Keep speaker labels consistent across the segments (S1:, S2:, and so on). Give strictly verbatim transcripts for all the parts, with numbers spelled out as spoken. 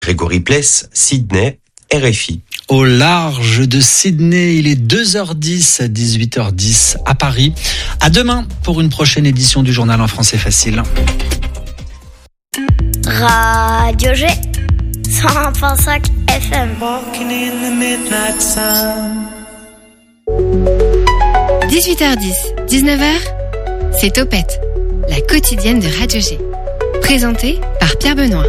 S1: Grégory Pless, Sydney, R F I.
S2: Au large de Sydney, il est deux heures dix, dix-huit heures dix à Paris. À demain pour une prochaine édition du journal en français facile.
S3: Radio G, cent un virgule cinq F M.
S4: dix-huit heures dix, dix-neuf heures, c'est Topette, la quotidienne de Radio G. Présentée par Pierre Benoît.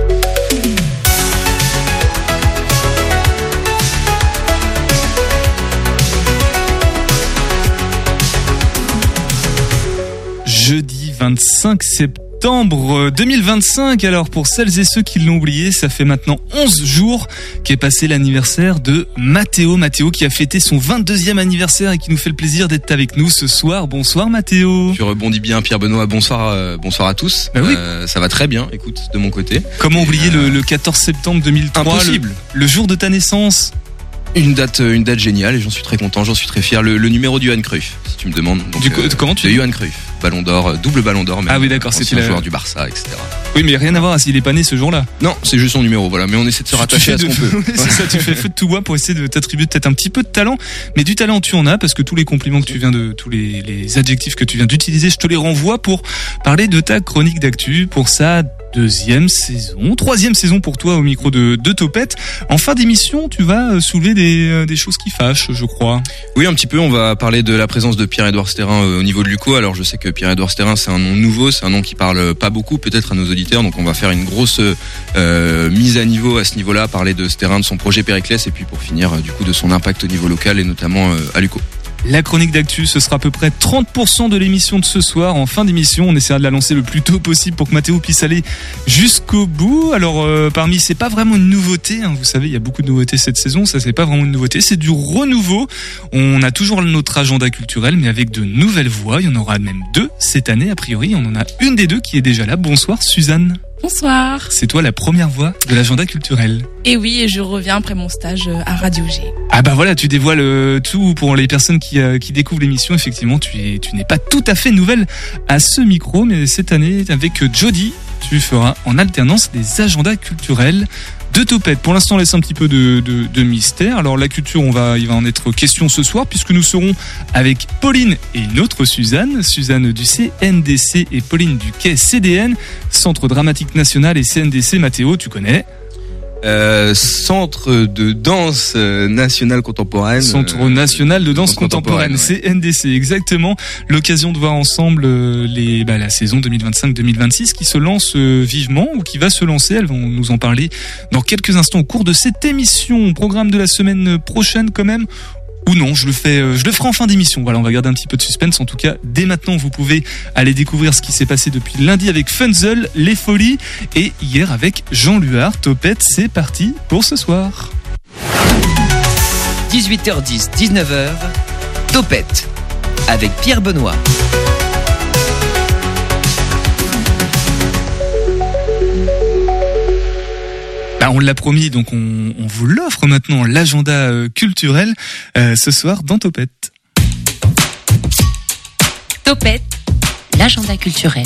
S5: Jeudi vingt-cinq septembre deux mille vingt-cinq, alors pour celles et ceux qui l'ont oublié, ça fait maintenant onze jours qu'est passé l'anniversaire de Mathéo. Mathéo qui a fêté son vingt-deuxième anniversaire et qui nous fait le plaisir d'être avec nous ce soir. Bonsoir Mathéo.
S6: Tu rebondis bien Pierre Benoît, bonsoir, euh, bonsoir à tous.
S5: Bah oui.
S6: euh, ça va très bien, écoute, de mon côté.
S5: Comment oublier
S6: euh...
S5: le, le quatorze septembre deux mille trois,
S6: Impossible.
S5: Le, le jour de ta naissance.
S6: Une date, une date géniale et j'en suis très content, j'en suis très fier. Le, le numéro du Johan Cruyff, si tu me demandes. Donc,
S5: du coup, euh, comment tu
S6: de Johan Cruyff, Ballon d'Or, double Ballon d'Or. Même,
S5: ah oui, d'accord, c'est
S6: un
S5: la...
S6: joueur du Barça, et cetera.
S5: Oui, mais rien à voir s'il est pas né ce jour-là.
S6: Non, c'est juste son numéro, voilà. Mais on essaie de se rattacher à ce qu'on peut.
S5: C'est ça, tu fais feu de tout bois pour essayer de t'attribuer peut-être un petit peu de talent, mais du talent tu en as parce que tous les compliments que tu viens de, tous les, les adjectifs que tu viens d'utiliser, je te les renvoie pour parler de ta chronique d'actu pour ça. Deuxième saison, troisième saison pour toi au micro de, de Topette. En fin d'émission, tu vas soulever des, des choses qui fâchent, je crois.
S6: Oui, un petit peu. On va parler de la présence de Pierre-Édouard Sterrin au niveau de l'U C O. Alors, je sais que Pierre-Édouard Sterrin, c'est un nom nouveau, c'est un nom qui parle pas beaucoup, peut-être à nos auditeurs. Donc, on va faire une grosse euh, mise à niveau à ce niveau-là, parler de Sterrin, de son projet Périclès, et puis pour finir, du coup, de son impact au niveau local et notamment euh, à l'U C O.
S5: La chronique d'actu, ce sera à peu près trente pour cent de l'émission de ce soir. En fin d'émission, on essaiera de la lancer le plus tôt possible pour que Mathéo puisse aller jusqu'au bout. Alors, euh, parmi, c'est pas vraiment une nouveauté, hein. Vous savez, il y a beaucoup de nouveautés cette saison. Ça, c'est pas vraiment une nouveauté, c'est du renouveau. On a toujours notre agenda culturel, mais avec de nouvelles voix. Il y en aura même deux cette année, a priori. On en a une des deux qui est déjà là. Bonsoir, Suzanne.
S7: Bonsoir.
S5: C'est toi la première voix de l'agenda culturel.
S7: Et oui, et je reviens après mon stage à Radio G.
S5: Ah bah voilà, tu dévoiles tout pour les personnes qui, euh, qui découvrent l'émission. Effectivement, tu, es, tu n'es pas tout à fait nouvelle à ce micro, mais cette année, avec Jody, tu feras en alternance les agendas culturels de Topette. Pour l'instant, on laisse un petit peu de, de, de mystère. Alors la culture, on va, il va en être question ce soir puisque nous serons avec Pauline et une autre Suzanne, Suzanne du C N D C et Pauline du Quai C D N, Centre Dramatique National et C N D C. Mathéo, tu connais?
S6: Euh, Centre de danse nationale contemporaine.
S5: Centre national de danse, danse contemporaine,
S6: contemporaine ouais.
S5: C N D C, exactement. L'occasion de voir ensemble les, bah, la saison deux mille vingt-cinq deux mille vingt-six qui se lance vivement ou qui va se lancer. Elles vont nous en parler dans quelques instants au cours de cette émission. Programme de la semaine prochaine quand même. Ou non, je le fais, je le ferai en fin d'émission. Voilà, on va garder un petit peu de suspense. En tout cas, dès maintenant, vous pouvez aller découvrir ce qui s'est passé depuis lundi avec Funzel, Les Folies, et hier avec Jean Luard. Topette, c'est parti pour ce soir.
S8: dix-huit heures dix, dix-neuf heures, Topette, avec Pierre Benoît.
S5: Bah, on l'a promis, donc on, on vous l'offre maintenant, l'agenda euh, culturel, euh, ce soir dans Topette.
S4: Topette, l'agenda culturel.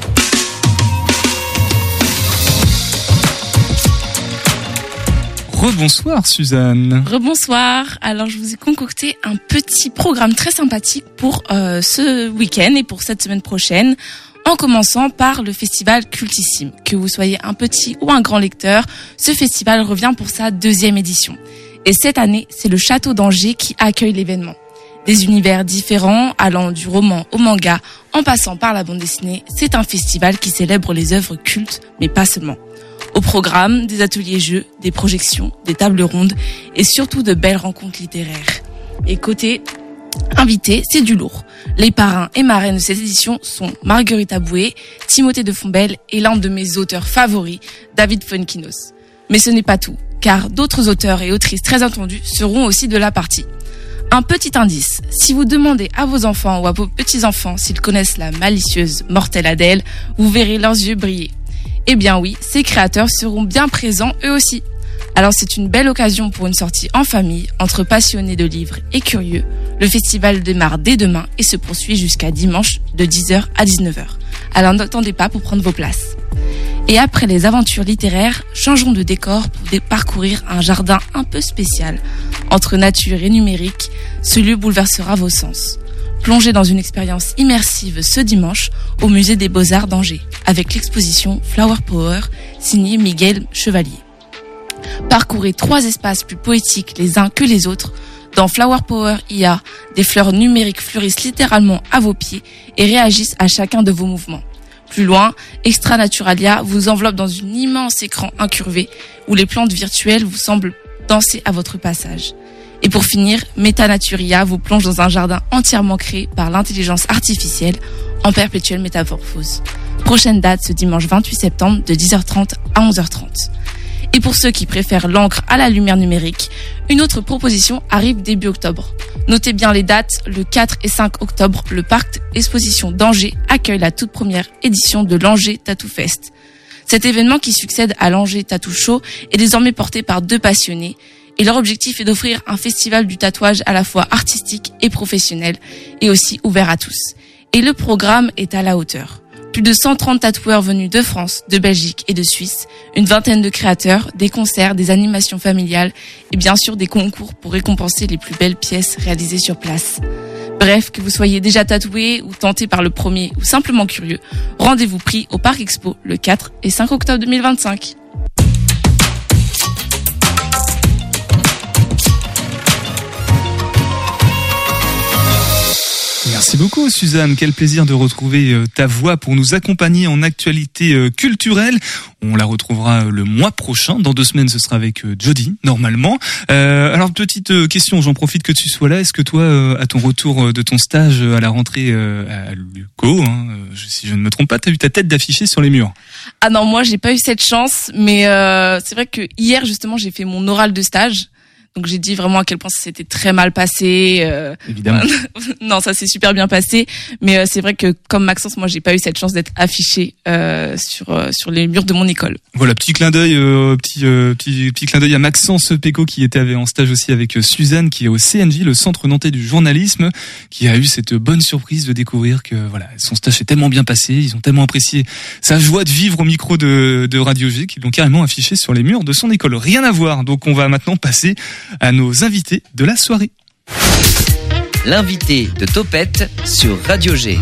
S5: Rebonsoir Suzanne.
S7: Rebonsoir. Alors je vous ai concocté un petit programme très sympathique pour euh, ce week-end et pour cette semaine prochaine. En commençant par le festival Cultissime. Que vous soyez un petit ou un grand lecteur, ce festival revient pour sa deuxième édition. Et cette année, c'est le Château d'Angers qui accueille l'événement. Des univers différents, allant du roman au manga, en passant par la bande dessinée, c'est un festival qui célèbre les œuvres cultes, mais pas seulement. Au programme, des ateliers jeux, des projections, des tables rondes et surtout de belles rencontres littéraires. Et côté invités, c'est du lourd. Les parrains et marraines de cette édition sont Marguerite Aboué, Timothée de Fombelle et l'un de mes auteurs favoris, David Fuenquinos. Mais ce n'est pas tout, car d'autres auteurs et autrices très entendus seront aussi de la partie. Un petit indice, si vous demandez à vos enfants ou à vos petits-enfants s'ils connaissent la malicieuse Mortelle Adèle, vous verrez leurs yeux briller. Eh bien oui, ces créateurs seront bien présents eux aussi. Alors c'est une belle occasion pour une sortie en famille, entre passionnés de livres et curieux. Le festival démarre dès demain et se poursuit jusqu'à dimanche de dix heures à dix-neuf heures. Alors n'attendez pas pour prendre vos places. Et après les aventures littéraires, changeons de décor pour dé- parcourir un jardin un peu spécial. Entre nature et numérique, ce lieu bouleversera vos sens. Plongez dans une expérience immersive ce dimanche au Musée des Beaux-Arts d'Angers, avec l'exposition Flower Power, signée Miguel Chevalier. Parcourez trois espaces plus poétiques les uns que les autres. Dans Flower Power I A, des fleurs numériques fleurissent littéralement à vos pieds et réagissent à chacun de vos mouvements. Plus loin, Extra Naturalia vous enveloppe dans un immense écran incurvé où les plantes virtuelles vous semblent danser à votre passage. Et pour finir, Meta Naturia vous plonge dans un jardin entièrement créé par l'intelligence artificielle en perpétuelle métamorphose. Prochaine date ce dimanche vingt-huit septembre de dix heures trente à onze heures trente. Et pour ceux qui préfèrent l'encre à la lumière numérique, une autre proposition arrive début octobre. Notez bien les dates, le quatre et cinq octobre, le parc exposition d'Angers accueille la toute première édition de l'Angers Tattoo Fest. Cet événement qui succède à l'Angers Tattoo Show est désormais porté par deux passionnés et leur objectif est d'offrir un festival du tatouage à la fois artistique et professionnel et aussi ouvert à tous. Et le programme est à la hauteur. Plus de cent trente tatoueurs venus de France, de Belgique et de Suisse, une vingtaine de créateurs, des concerts, des animations familiales et bien sûr des concours pour récompenser les plus belles pièces réalisées sur place. Bref, que vous soyez déjà tatoué ou tenté par le premier ou simplement curieux, rendez-vous pris au Parc Expo le quatre et cinq octobre deux mille vingt-cinq.
S5: Merci beaucoup Suzanne, quel plaisir de retrouver ta voix pour nous accompagner en actualité culturelle. On la retrouvera le mois prochain, dans deux semaines ce sera avec Jody, normalement. Euh, alors petite question, j'en profite que tu sois là, est-ce que toi, à ton retour de ton stage à la rentrée à l'UCO, hein, si je ne me trompe pas, t'as eu ta tête d'afficher sur les murs?
S7: Ah non, moi j'ai pas eu cette chance, mais euh, c'est vrai que hier justement j'ai fait mon oral de stage. Donc j'ai dit vraiment à quel point ça s'était très mal passé. Euh,
S5: Évidemment.
S7: non, ça s'est super bien passé, mais euh, c'est vrai que comme Maxence, moi j'ai pas eu cette chance d'être affiché euh, sur euh, sur les murs de mon école.
S5: Voilà, petit clin d'œil, euh, petit euh, petit petit clin d'œil à Maxence Péco qui était en stage aussi avec Suzanne, qui est au C N J, le Centre Nantais du journalisme, qui a eu cette bonne surprise de découvrir que voilà, son stage s'est tellement bien passé, ils ont tellement apprécié sa joie de vivre au micro de de Radio G qu'ils l'ont carrément affiché sur les murs de son école. Rien à voir. Donc on va maintenant passer à nos invités de la soirée.
S8: L'invité de Topette sur Radio G.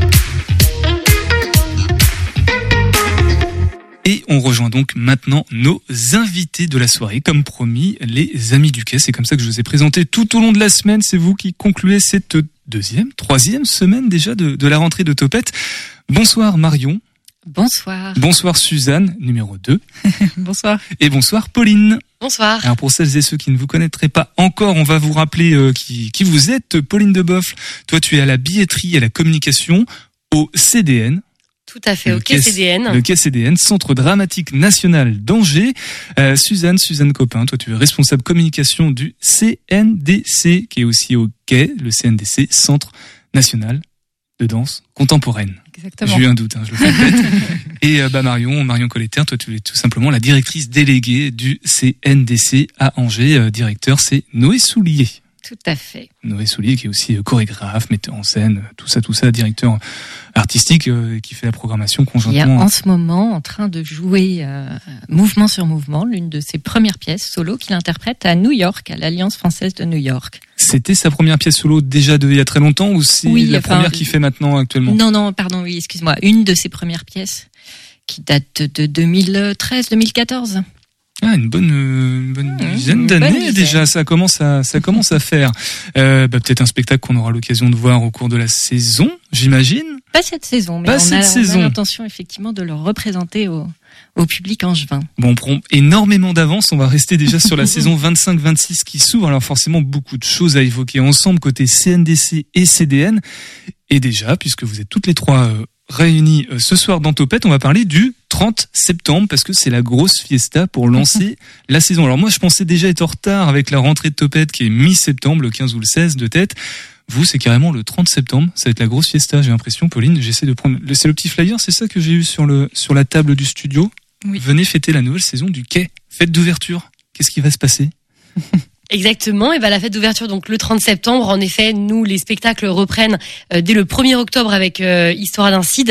S5: Et on rejoint donc maintenant nos invités de la soirée. Comme promis, les amis du quai. C'est comme ça que je vous ai présenté tout au long de la semaine. C'est vous qui concluez cette deuxième, troisième semaine déjà de, de la rentrée de Topette. Bonsoir Marion.
S9: Bonsoir.
S5: Bonsoir Suzanne, numéro deux.
S9: Bonsoir.
S5: Et bonsoir Pauline.
S9: Bonsoir.
S5: Alors pour celles et ceux qui ne vous connaîtraient pas encore, on va vous rappeler euh, qui, qui vous êtes. Pauline Deboeuf, toi tu es à la billetterie et à la communication au C D N.
S9: Tout à fait, au quai C D N.
S5: Le quai C D N, Centre Dramatique National d'Angers. Euh, Suzanne, Suzanne Copin, toi tu es responsable communication du C N D C, qui est aussi au quai, le C N D C, Centre National de Danse Contemporaine.
S9: Exactement.
S5: J'ai eu un doute, hein, je le fais bête. Et euh, bah Marion, Marion Colletter, toi tu es tout simplement la directrice déléguée du C N D C à Angers. Euh, directeur, c'est Noé Soulier.
S9: Tout à fait.
S5: Noé Soulier qui est aussi euh, chorégraphe, metteur en scène, tout ça, tout ça, directeur artistique euh, qui fait la programmation conjointement.
S9: Il est en ce moment en train de jouer euh, Mouvement sur Mouvement, l'une de ses premières pièces solo qu'il interprète à New York, à l'Alliance française de New York.
S5: C'était sa première pièce solo déjà de, il y a très longtemps ou c'est
S9: oui,
S5: la
S9: enfin,
S5: première qu'il fait maintenant actuellement?
S9: Non, non, pardon, oui, excuse-moi. Une de ses premières pièces qui date de deux mille treize deux mille quatorze.
S5: Ah, une bonne, une bonne
S9: mmh,
S5: dizaine
S9: une
S5: d'années
S9: bonne dizaine.
S5: déjà, ça commence à, ça commence à faire. Euh, bah, peut-être un spectacle qu'on aura l'occasion de voir au cours de la saison, j'imagine.
S9: Pas cette saison, mais
S5: Pas
S9: on,
S5: cette
S9: a, on
S5: saison.
S9: a l'intention effectivement de le représenter au, au public angevin.
S5: Bon, on prend énormément d'avance, on va rester déjà sur la saison vingt-cinq vingt-six qui s'ouvre, alors forcément beaucoup de choses à évoquer ensemble côté C N D C et C D N. Et déjà, puisque vous êtes toutes les trois euh, réunis euh, ce soir dans Topette, on va parler du trente septembre parce que c'est la grosse fiesta pour lancer la saison. Alors moi, je pensais déjà être en retard avec la rentrée de Topette qui est mi-septembre, le quinze ou le seize de tête. Vous, c'est carrément le trente septembre. Ça va être la grosse fiesta, j'ai l'impression. Pauline, j'essaie de prendre... C'est le petit flyer, c'est ça que j'ai eu sur, le... sur la table du studio.
S7: Oui.
S5: Venez fêter la nouvelle saison du quai. Fête d'ouverture. Qu'est-ce qui va se passer?
S10: Exactement, et ben la fête d'ouverture donc le trente septembre. En effet, nous les spectacles reprennent euh, dès le premier octobre avec euh, Histoire d'un Cid.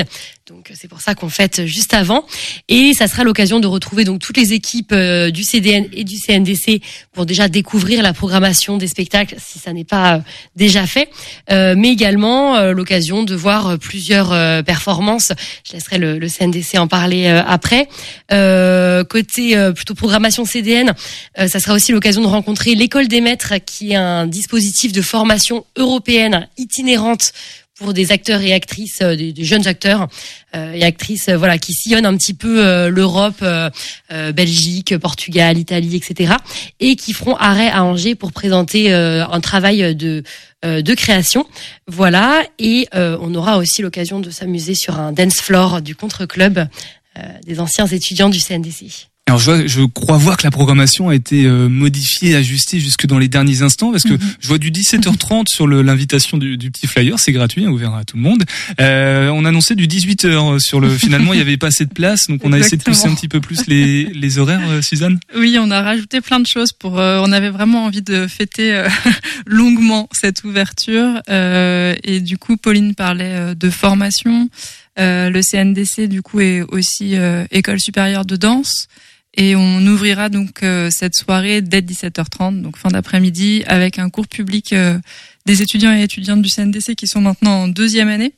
S10: Donc c'est pour ça qu'on fête juste avant. Et ça sera l'occasion de retrouver donc toutes les équipes euh, du C D N et du C N D C pour déjà découvrir la programmation des spectacles si ça n'est pas euh, déjà fait. Euh, mais également euh, l'occasion de voir plusieurs euh, performances. Je laisserai le, le C N D C en parler euh, après. Euh, côté euh, plutôt programmation C D N, euh, ça sera aussi l'occasion de rencontrer l'école des maîtres, qui est un dispositif de formation européenne itinérante pour des acteurs et actrices, euh, des, des jeunes acteurs euh, et actrices, euh, voilà, qui sillonnent un petit peu euh, l'Europe, euh, euh, Belgique, Portugal, Italie, et cetera, et qui feront arrêt à Angers pour présenter euh, un travail de euh, de création, voilà. Et euh, on aura aussi l'occasion de s'amuser sur un dance floor du contre-club euh, des anciens étudiants du C N D C.
S5: Alors je, vois, je crois voir que la programmation a été euh, modifiée, ajustée jusque dans les derniers instants, parce que mm-hmm. je vois du dix-sept heures trente sur le, l'invitation du, du petit flyer, c'est gratuit, hein, ouvert à tout le monde. Euh, on annonçait du dix-huit heures sur le. Finalement, il y avait pas assez de place, donc on a essayé de pousser un petit peu plus les, les horaires, euh, Suzanne.
S11: Oui, on a rajouté plein de choses pour. Euh, on avait vraiment envie de fêter euh, longuement cette ouverture, euh, et du coup, Pauline parlait de formation. Euh, le C N D C, du coup, est aussi euh, école supérieure de danse. Et on ouvrira donc euh, cette soirée dès dix-sept heures trente, donc fin d'après-midi, avec un cours public euh, des étudiants et étudiantes du C N D C qui sont maintenant en deuxième année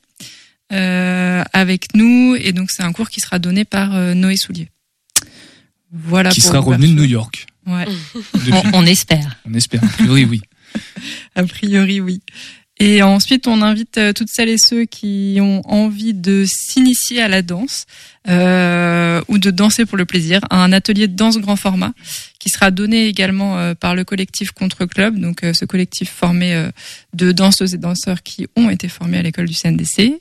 S11: euh, avec nous. Et donc c'est un cours qui sera donné par euh, Noé Soulier. Voilà.
S5: Qui sera revenu de New York.
S11: Ouais.
S9: on, on espère.
S5: On espère. A priori, oui.
S11: A priori, oui. Et ensuite, on invite toutes celles et ceux qui ont envie de s'initier à la danse euh, ou de danser pour le plaisir à un atelier de danse grand format qui sera donné également euh, par le collectif Contre-Club, donc euh, ce collectif formé euh, de danseuses et danseurs qui ont été formés à l'école du C N D C.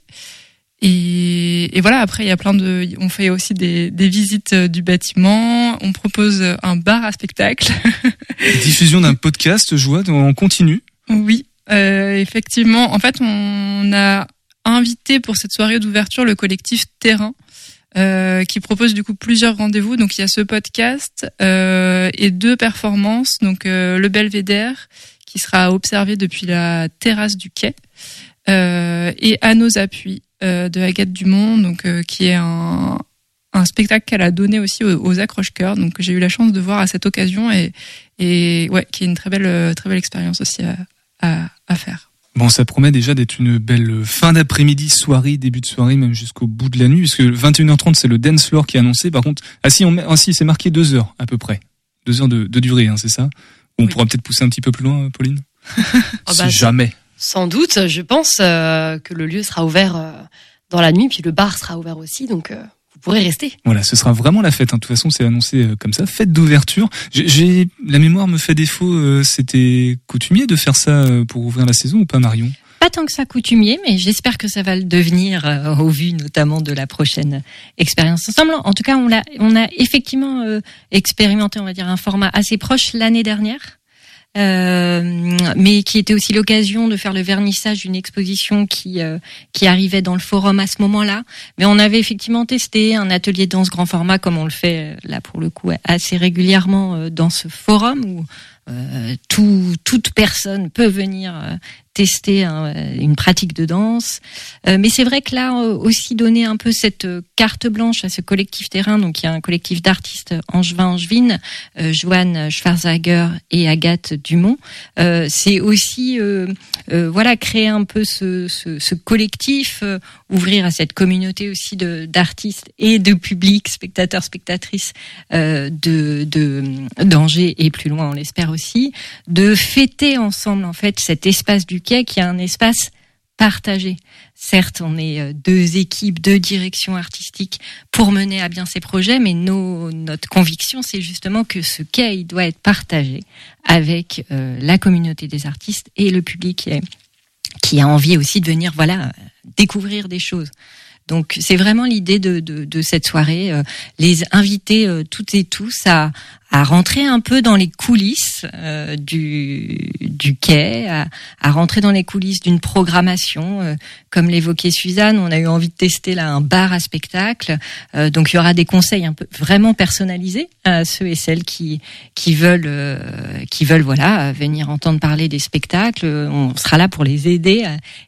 S11: Et, et voilà, après, il y a plein de... On fait aussi des, des visites du bâtiment, on propose un bar à spectacle.
S5: Diffusion d'un podcast, je vois, en continu.
S11: Oui. Euh, effectivement, en fait, on a invité pour cette soirée d'ouverture le collectif Terrain, euh, qui propose du coup plusieurs rendez-vous. Donc, il y a ce podcast euh, et deux performances. Donc, euh, le Belvédère, qui sera observé depuis la terrasse du quai, euh, et À nos appuis euh, de Agathe Dumont, donc euh, qui est un un spectacle qu'elle a donné aussi aux, aux accroche-cœurs, donc que j'ai eu la chance de voir à cette occasion, et et ouais, qui est une très belle très belle expérience aussi à À, à faire.
S5: Bon, ça promet déjà d'être une belle fin d'après-midi, soirée, début de soirée, même jusqu'au bout de la nuit, puisque vingt et une heures trente, c'est le dance floor qui est annoncé. Par contre, ah si, on met, ah si, c'est marqué deux heures, à peu près. Deux heures de, de durée, hein, c'est ça? On oui. pourra peut-être pousser un petit peu plus loin, Pauline?
S10: oh bah,
S5: si jamais.
S10: Sans doute, je pense euh, que le lieu sera ouvert euh, dans la nuit, puis le bar sera ouvert aussi, donc euh, vous pourrez rester.
S5: Voilà, ce sera vraiment la fête. Hein. De toute façon, c'est annoncé euh, comme ça, fête d'ouverture. J'ai, j'ai la mémoire me fait défaut. Euh, c'était coutumier de faire ça euh, pour ouvrir la saison ou pas, Marion?
S9: Pas tant que ça coutumier, mais j'espère que ça va le devenir euh, au vu notamment de la prochaine expérience ensemble. En tout cas, on l'a, on a effectivement euh, expérimenté, on va dire, un format assez proche l'année dernière. Euh, mais qui était aussi l'occasion de faire le vernissage d'une exposition qui euh, qui arrivait dans le forum à ce moment-là. Mais on avait effectivement testé un atelier de danse grand format, comme on le fait là pour le coup assez régulièrement euh, dans ce forum où euh, tout, toute personne peut venir euh, tester hein, une pratique de danse. Euh, mais c'est vrai que là euh, aussi donner un peu cette carte blanche à ce collectif Terrain, donc il y a un collectif d'artistes angevins, angevines, euh, Joanne Schwarzager et Agathe Dumont. Euh, c'est aussi euh, euh, voilà créer un peu ce, ce, ce collectif, euh, ouvrir à cette communauté aussi de d'artistes et de public, spectateurs, spectatrices euh, de de d'Angers et plus loin on l'espère aussi, de fêter ensemble en fait cet espace du quai qui est un espace partagé. Certes, on est deux équipes, deux directions artistiques pour mener à bien ces projets, mais nos, notre conviction, c'est justement que ce quai, il doit être partagé avec euh, la communauté des artistes et le public qui, est, qui a envie aussi de venir, voilà, découvrir des choses. Donc, c'est vraiment l'idée de, de, de cette soirée, euh, les inviter euh, toutes et tous à, à rentrer un peu dans les coulisses euh, du, du quai, à, à rentrer dans les coulisses d'une programmation. Euh, comme l'évoquait Suzanne, on a eu envie de tester là un bar à spectacle. Euh, donc, il y aura des conseils un peu vraiment personnalisés à ceux et celles qui qui veulent euh, qui veulent voilà venir entendre parler des spectacles. On sera là pour les aider à,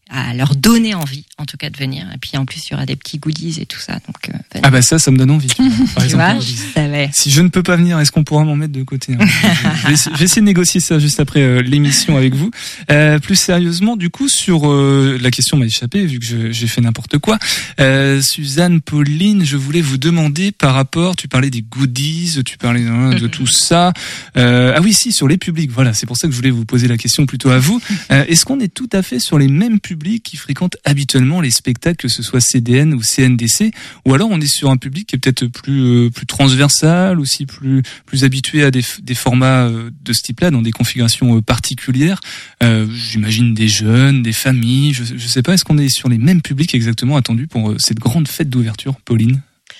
S9: à leur donner envie, en tout cas, de venir. Et puis en plus, il y aura des petits goodies et tout ça. Donc, euh,
S5: ah bah ça, ça me donne envie. Par exemple,
S9: vois, je savais.
S5: Si je ne peux pas venir, est-ce qu'on pourra m'en mettre de côté, hein? je, vais, je vais essayer de négocier ça juste après euh, l'émission avec vous. Euh, plus sérieusement, du coup, sur euh, la question m'a échappé vu que je, j'ai fait n'importe quoi. Euh, Suzanne, Pauline, je voulais vous demander par rapport, tu parlais des goodies, tu parlais hein, de tout ça. Euh, ah oui, si, sur les publics. Voilà, c'est pour ça que je voulais vous poser la question plutôt à vous. Euh, est-ce qu'on est tout à fait sur les mêmes publics qui fréquentent habituellement les spectacles, que ce soit C D N ou C N D C, ou alors on est sur un public qui est peut-être plus euh, plus transversal, aussi plus plus habitué à des des formats euh, de ce type-là, dans des configurations euh, particulières. Euh, j'imagine des jeunes, des familles. Je je sais pas. Est-ce qu'on est sur les mêmes publics exactement attendus pour euh, cette grande fête d'ouverture, Pauline?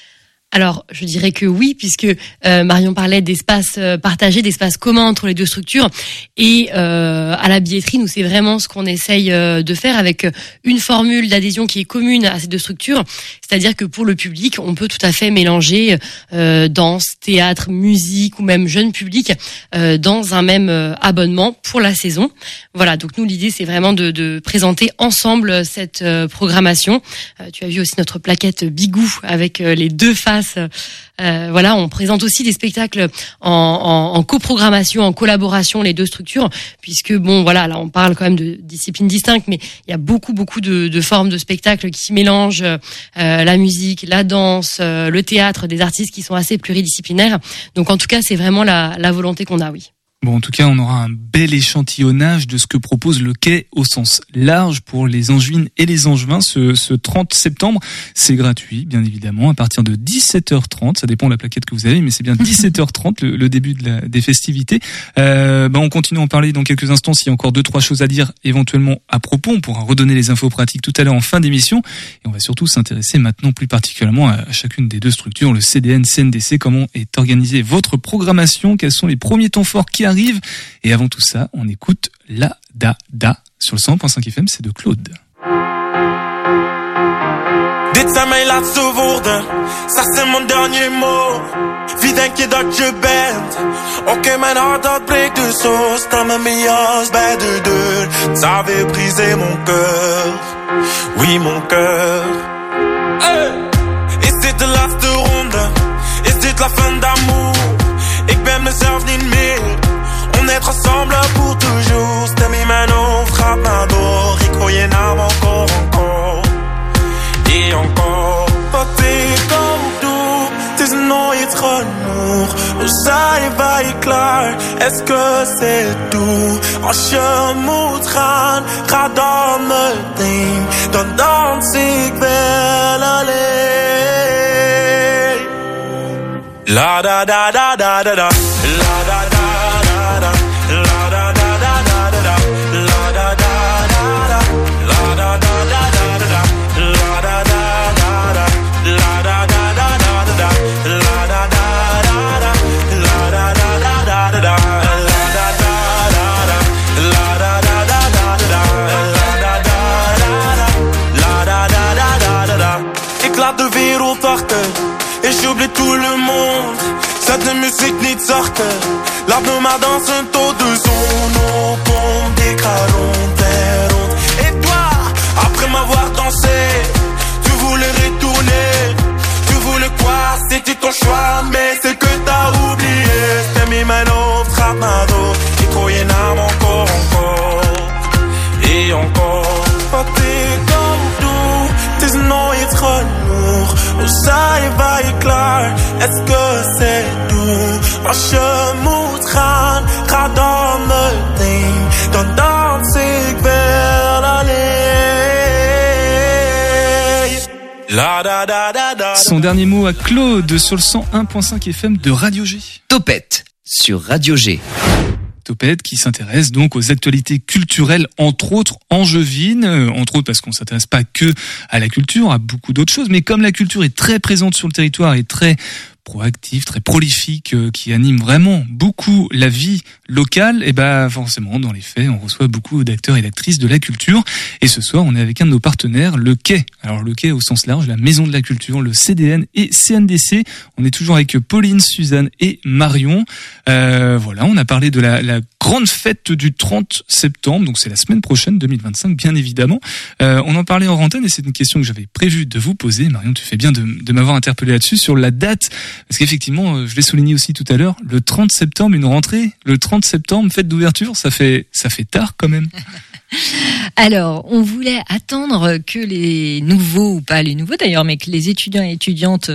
S10: Alors, je dirais que oui, puisque euh, Marion parlait d'espaces euh, partagés, d'espaces communs entre les deux structures. Et euh, à la billetterie, nous, c'est vraiment ce qu'on essaye euh, de faire avec une formule d'adhésion qui est commune à ces deux structures. C'est-à-dire que pour le public, on peut tout à fait mélanger euh, danse, théâtre, musique ou même jeune public euh, dans un même euh, abonnement pour la saison. Voilà, donc nous, l'idée, c'est vraiment de, de présenter ensemble cette euh, programmation. Euh, tu as vu aussi notre plaquette Bigou avec euh, les deux faces. Euh, voilà, on présente aussi des spectacles en, en, en coprogrammation, en collaboration, les deux structures, puisque bon, voilà, là on parle quand même de disciplines distinctes, mais il y a beaucoup, beaucoup de, de formes de spectacles qui mélangent euh, la musique, la danse, euh, le théâtre, des artistes qui sont assez pluridisciplinaires. Donc en tout cas, c'est vraiment la, la volonté qu'on a, oui.
S5: Bon, en tout cas, on aura un bel échantillonnage de ce que propose le quai au sens large pour les Angevines et les Angevins ce, ce trente septembre. C'est gratuit, bien évidemment, à partir de dix-sept heures trente. Ça dépend de la plaquette que vous avez, mais c'est bien dix-sept heures trente, le, le début de la, des festivités. Euh, bah, on continue à en parler dans quelques instants. S'il y a encore deux, trois choses à dire, éventuellement à propos, on pourra redonner les infos pratiques tout à l'heure en fin d'émission. Et on va surtout s'intéresser maintenant plus particulièrement à chacune des deux structures, le C D N, C N D C. Comment est organisée votre programmation? Quels sont les premiers temps forts qui arrivent? Et avant tout ça, on écoute La Da Da sur le cent point cinq F M, c'est de Claude.
S12: Dit zijn mijn laatste woorden, ça c'est mon dernier mot. Wie denk je dat je bent? Oké, okay, mijn hart dat breekt dus zo. Sta met mijn jas bij de deur. Ça avait brisé mon cœur, oui mon cœur. Hey! Is dit de laatste ronde? Is dit la fin d'amour? Ik ben mezelf niet meer. On est ensemble pour toujours. Stem in mijn hoofd gaat maar door. Ik hoor je naam encore, encore. Et encore. Wat ik ook doe, het is nooit genoeg. We zijn wij klaar, est-ce que c'est tout? Als je moet gaan, ga dan meteen. Dan dans ik wel alleen. La da da da da da da. La da da. La da da da da da da, la da da da da, la da da da da da, la da da da da, la da da da da da, la da da da da, la da da da da da, la da da da, la da da da da, la da da da, la da da da da. Ik laat de wereld achter, et j'oublie tout le monde. Zet de muziek niet zachter. Laat me maar dansen tot de zon opkomt. Ik ga rond en rond. Et toi, après m'avoir dansé, tu voulais retourner. Tu voulais quoi? C'était ton choix, mais c'est que t'as oublié. Stem in mijn hoofd gaat maar door. Ik hoor je naam encore, encore. Et encore. Wat ik ook doe, het is nooit genoeg. We zijn wij klaar, est-ce que c'est tout? Als je moet gaan, ga dan meteen. Dan dans ik wel alleen. La da da da da.
S5: Son dernier mot à Claude sur le cent un point cinq F M de Radio G.
S8: Topette sur Radio G.
S5: Topette qui s'intéresse donc aux actualités culturelles, entre autres angevines, euh, entre autres parce qu'on s'intéresse pas que à la culture, à beaucoup d'autres choses, mais comme la culture est très présente sur le territoire et très proactif, très prolifique, euh, qui anime vraiment beaucoup la vie locale, et bah forcément, dans les faits, on reçoit beaucoup d'acteurs et d'actrices de la culture. Et ce soir, on est avec un de nos partenaires, le Quai. Alors le Quai au sens large, la Maison de la Culture, le C D N et C N D C. On est toujours avec Pauline, Suzanne et Marion. Euh, voilà, on a parlé de la, la grande fête du trente septembre, donc c'est la semaine prochaine, deux mille vingt-cinq, bien évidemment. Euh, on en parlait en antenne et c'est une question que j'avais prévu de vous poser. Marion, tu fais bien de, de m'avoir interpellé là-dessus, sur la date. Parce qu'effectivement, je l'ai souligné aussi tout à l'heure, le trente septembre, une rentrée, le trente septembre, fête d'ouverture, ça fait, ça fait tard quand même.
S9: Alors, on voulait attendre que les nouveaux, ou pas les nouveaux d'ailleurs, mais que les étudiants et étudiantes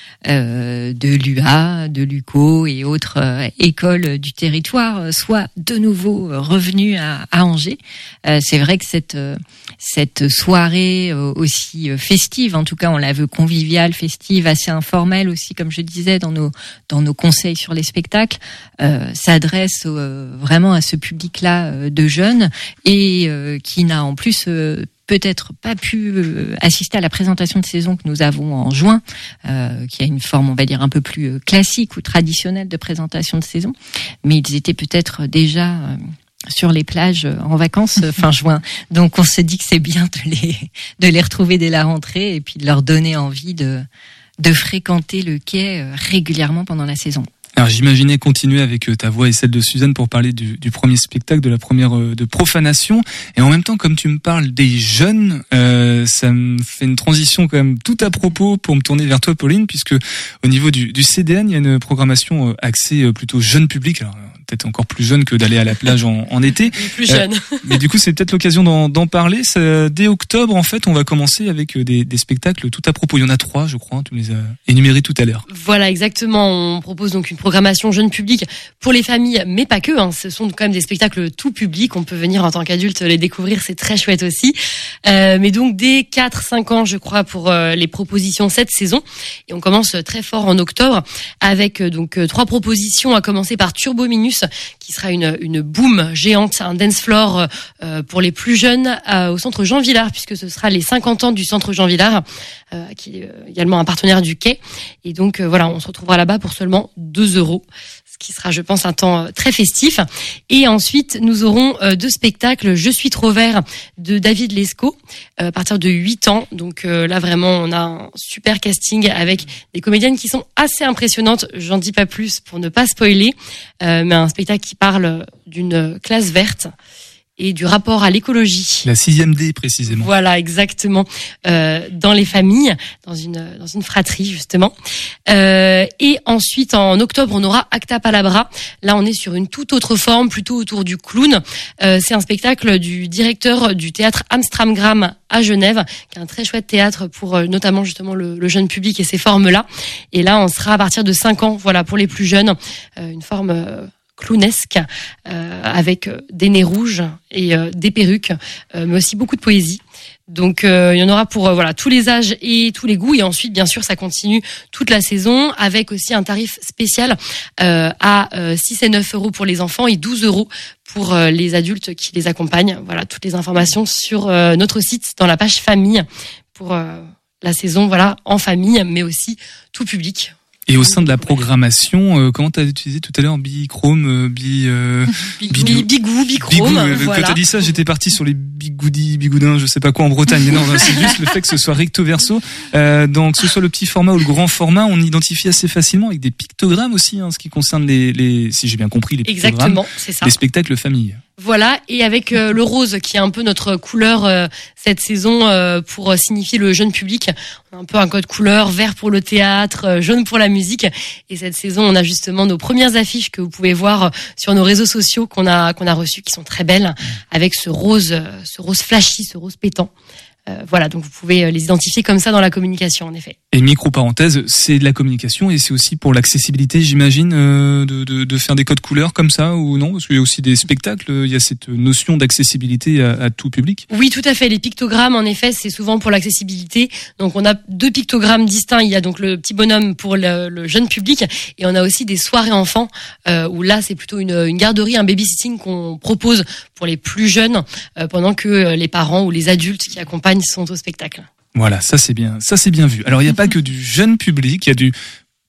S9: euh, de l'U A, de l'U Q O et autres euh, écoles du territoire soient de nouveau revenus à, à Angers. Euh, c'est vrai que cette euh, cette soirée euh, aussi festive, en tout cas on la veut conviviale, festive, assez informelle aussi, comme je disais dans nos dans nos conseils sur les spectacles, euh, s'adresse euh, vraiment à ce public-là euh, de jeunes et euh, qui n'a en plus euh, peut-être pas pu euh, assister à la présentation de saison que nous avons en juin, euh, qui a une forme, on va dire, un peu plus classique ou traditionnelle de présentation de saison, mais ils étaient peut-être déjà euh, sur les plages en vacances fin juin. Donc on se dit que c'est bien de les de les retrouver dès la rentrée et puis de leur donner envie de de fréquenter le quai régulièrement pendant la saison.
S5: Alors j'imaginais continuer avec ta voix et celle de Suzanne pour parler du, du premier spectacle, de la première de Profanation, et en même temps, comme tu me parles des jeunes, euh, ça me fait une transition quand même tout à propos pour me tourner vers toi, Pauline, puisque au niveau du, du C D N, il y a une programmation axée plutôt jeune public. Alors peut-être encore plus jeune que d'aller à la plage en, en été.
S10: Plus jeune.
S5: Euh, mais du coup, c'est peut-être l'occasion d'en, d'en parler. Ça, dès octobre, en fait, on va commencer avec des, des spectacles tout à propos. Il y en a trois, je crois. Tu me les as énumérés tout à l'heure.
S10: Voilà, exactement. On propose donc une programmation jeune public pour les familles, mais pas que. Hein. Ce sont quand même des spectacles tout public. On peut venir en tant qu'adulte les découvrir. C'est très chouette aussi. Euh, mais donc, dès quatre cinq ans, je crois, pour euh, les propositions cette saison. Et on commence très fort en octobre avec euh, donc euh, trois propositions, à commencer par Turbo Minus, qui sera une, une boom géante, un dance floor euh, pour les plus jeunes euh, au centre Jean Villard, puisque ce sera les cinquante ans du centre Jean Villard, euh, qui est également un partenaire du Quai. Et donc euh, voilà, on se retrouvera là-bas pour seulement deux euros. Qui sera, je pense, un temps très festif. Et ensuite, nous aurons euh, deux spectacles. Je suis trop vert de David Lescaut, euh, à partir de huit ans. Donc euh, là, vraiment, on a un super casting avec des comédiennes qui sont assez impressionnantes. J'en dis pas plus pour ne pas spoiler, euh, mais un spectacle qui parle d'une classe verte et du rapport à l'écologie.
S5: La sixième D, précisément.
S10: Voilà, exactement. Euh, dans les familles, dans une dans une fratrie, justement. Euh, et ensuite, en octobre, on aura Acta Palabra. Là, on est sur une toute autre forme, plutôt autour du clown. Euh, c'est un spectacle du directeur du théâtre Amstramgram à Genève, qui est un très chouette théâtre pour euh, notamment justement le, le jeune public et ces formes-là. Et là, on sera à partir de cinq ans, voilà, pour les plus jeunes, euh, une forme euh, clownesque, euh, avec des nez rouges et euh, des perruques, euh, mais aussi beaucoup de poésie. Donc euh, il y en aura pour euh, voilà tous les âges et tous les goûts. Et ensuite, bien sûr, ça continue toute la saison avec aussi un tarif spécial euh, à euh, six et neuf euros pour les enfants et douze euros pour euh, les adultes qui les accompagnent. Voilà, toutes les informations sur euh, notre site dans la page famille pour euh, la saison, voilà, en famille, mais aussi tout public.
S5: Et au sein de la programmation, euh, comment tu as utilisé tout à l'heure Bichrome, euh, bi, euh,
S10: Bigou, Bigou, Bichrome.
S5: Euh,
S10: voilà.
S5: Quand tu as dit ça, j'étais parti sur les bigoudis, bigoudins, je sais pas quoi en Bretagne. Mais non, non c'est juste le fait que ce soit recto verso. Euh, donc, que ce soit le petit format ou le grand format, on identifie assez facilement avec des pictogrammes aussi, hein, ce qui concerne les, les si j'ai bien compris, les pictogrammes.
S10: Exactement, c'est ça.
S5: Les spectacles famille.
S10: Voilà, et avec euh, le rose qui est un peu notre couleur euh, cette saison euh, pour signifier le jeune public. On a un peu un code couleur, vert pour le théâtre, euh, jaune pour la musique. Et cette saison, on a justement nos premières affiches que vous pouvez voir sur nos réseaux sociaux qu'on a qu'on a reçues, qui sont très belles, avec ce rose, ce rose flashy, ce rose pétant. Euh, voilà, donc vous pouvez les identifier comme ça dans la communication, en effet.
S5: Et micro-parenthèse, c'est de la communication et c'est aussi pour l'accessibilité, j'imagine, euh, de, de, de faire des codes couleurs comme ça ou non? Parce qu'il y a aussi des spectacles, il y a cette notion d'accessibilité à, à tout public.
S10: Oui, tout à fait. Les pictogrammes, en effet, c'est souvent pour l'accessibilité. Donc on a deux pictogrammes distincts. Il y a donc le petit bonhomme pour le, le jeune public et on a aussi des soirées enfants euh, où là, c'est plutôt une, une garderie, un babysitting qu'on propose pour les plus jeunes euh, pendant que les parents ou les adultes qui accompagnent sont au spectacle.
S5: Voilà, ça c'est bien, ça c'est bien vu. Alors il n'y a pas que du jeune public, il y a du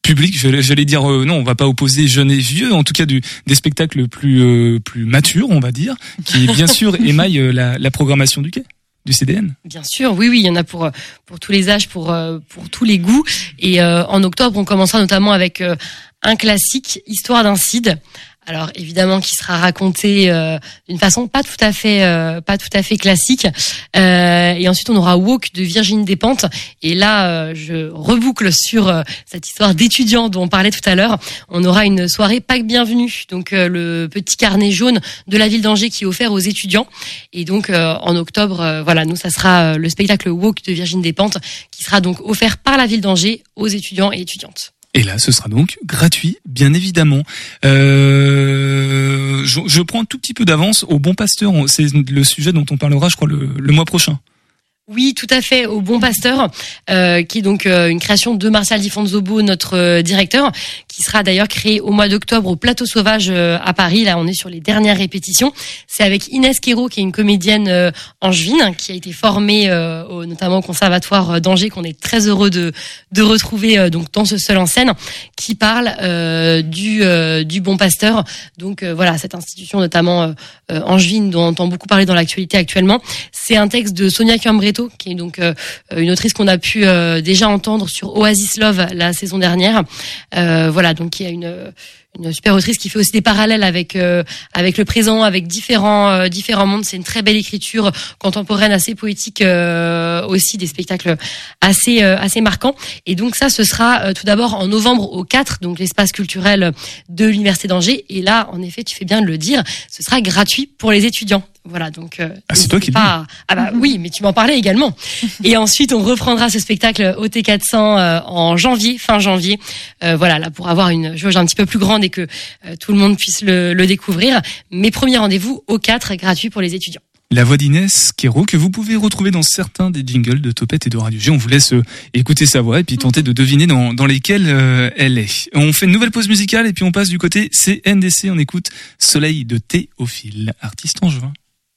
S5: public, j'allais dire euh, non, on va pas opposer jeunes et vieux, en tout cas du, des spectacles plus euh, plus matures, on va dire, qui bien sûr émaillent euh, la, la programmation du quai, du C D N.
S10: Bien sûr, oui, oui, il y en a pour pour tous les âges, pour pour tous les goûts. Et euh, en octobre, on commencera notamment avec euh, un classique, Histoire d'un Cid. Alors évidemment, qui sera raconté euh, d'une façon pas tout à fait, euh, pas tout à fait classique. Euh, et ensuite, on aura Walk de Virginie Despentes. Et là, euh, je reboucle sur euh, cette histoire d'étudiants dont on parlait tout à l'heure. On aura une soirée Pâques bienvenue, donc euh, le petit carnet jaune de la ville d'Angers qui est offert aux étudiants. Et donc euh, en octobre, euh, voilà, nous ça sera euh, le spectacle Walk de Virginie Despentes qui sera donc offert par la ville d'Angers aux étudiants et étudiantes.
S5: Et là, ce sera donc gratuit, bien évidemment. Euh, je, je prends un tout petit peu d'avance. Au Bon Pasteur, c'est le sujet dont on parlera, je crois, le, le mois prochain.
S10: Oui, tout à fait, au Bon Pasteur, euh, qui est donc euh, une création de Martial Di Fonzobo, notre euh, directeur, qui sera d'ailleurs créé au mois d'octobre au Plateau Sauvage euh, à Paris. Là, on est sur les dernières répétitions. C'est avec Inès Quérault, qui est une comédienne euh, angevine, qui a été formée euh, au, notamment au Conservatoire d'Angers, qu'on est très heureux de de retrouver euh, donc dans ce seul en scène, qui parle euh, du euh, du Bon Pasteur. Donc euh, voilà, cette institution notamment euh, euh, angevine dont on entend beaucoup parler dans l'actualité actuellement. C'est un texte de Sonia Cuambretto, qui est donc euh, une autrice qu'on a pu euh, déjà entendre sur Oasis Love la saison dernière. Euh, voilà, donc il y a une une super autrice qui fait aussi des parallèles avec euh, avec le présent, avec différents euh, différents mondes. C'est une très belle écriture contemporaine, assez poétique euh, aussi, des spectacles assez euh, assez marquants. Et donc ça, ce sera euh, tout d'abord en novembre au quatre, donc l'espace culturel de l'Université d'Angers. Et là, en effet, tu fais bien de le dire, ce sera gratuit pour les étudiants. Voilà, donc euh,
S5: ah, c'est toi qui
S10: pas... Ah bah oui, mais tu m'en parlais également. Et ensuite, on reprendra ce spectacle au T quatre cents euh, en janvier, fin janvier. Euh, voilà, là pour avoir une jauge un petit peu plus grande et que euh, tout le monde puisse le, le découvrir. Mes premiers rendez-vous au quatre, gratuit pour les étudiants.
S5: La voix d'Inès Quérault que vous pouvez retrouver dans certains des jingles de Topette et de Radio G. On vous laisse euh, écouter sa voix et puis tenter de deviner dans, dans lesquels euh, elle est. On fait une nouvelle pause musicale et puis on passe du côté C N D C. On écoute Soleil de Théophile, artiste angevin.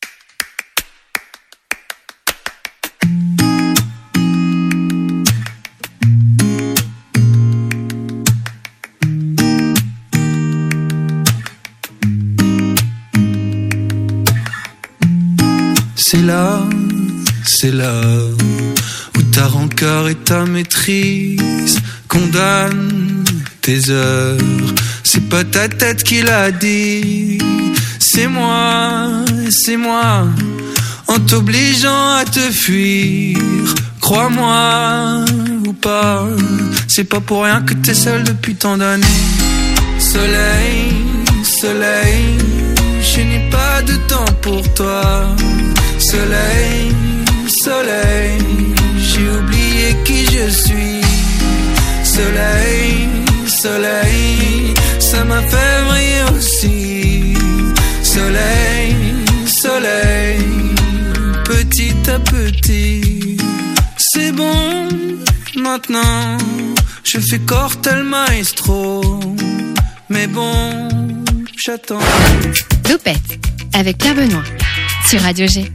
S13: C'est là, c'est là où ta rancœur et ta maîtrise condamnent tes heures. C'est pas ta tête qui l'a dit, c'est moi, c'est moi, en t'obligeant à te fuir. Crois-moi ou pas, c'est pas pour rien que t'es seule depuis tant d'années. Soleil, soleil, je n'ai pas de temps pour toi. Soleil, soleil, j'ai oublié qui je suis. Soleil, soleil, ça m'a fait briller aussi. Soleil, soleil, petit à petit. C'est bon, maintenant, je fais cortel maestro. Mais bon, j'attends.
S4: Topette, avec Pierre Benoît, sur Radio G.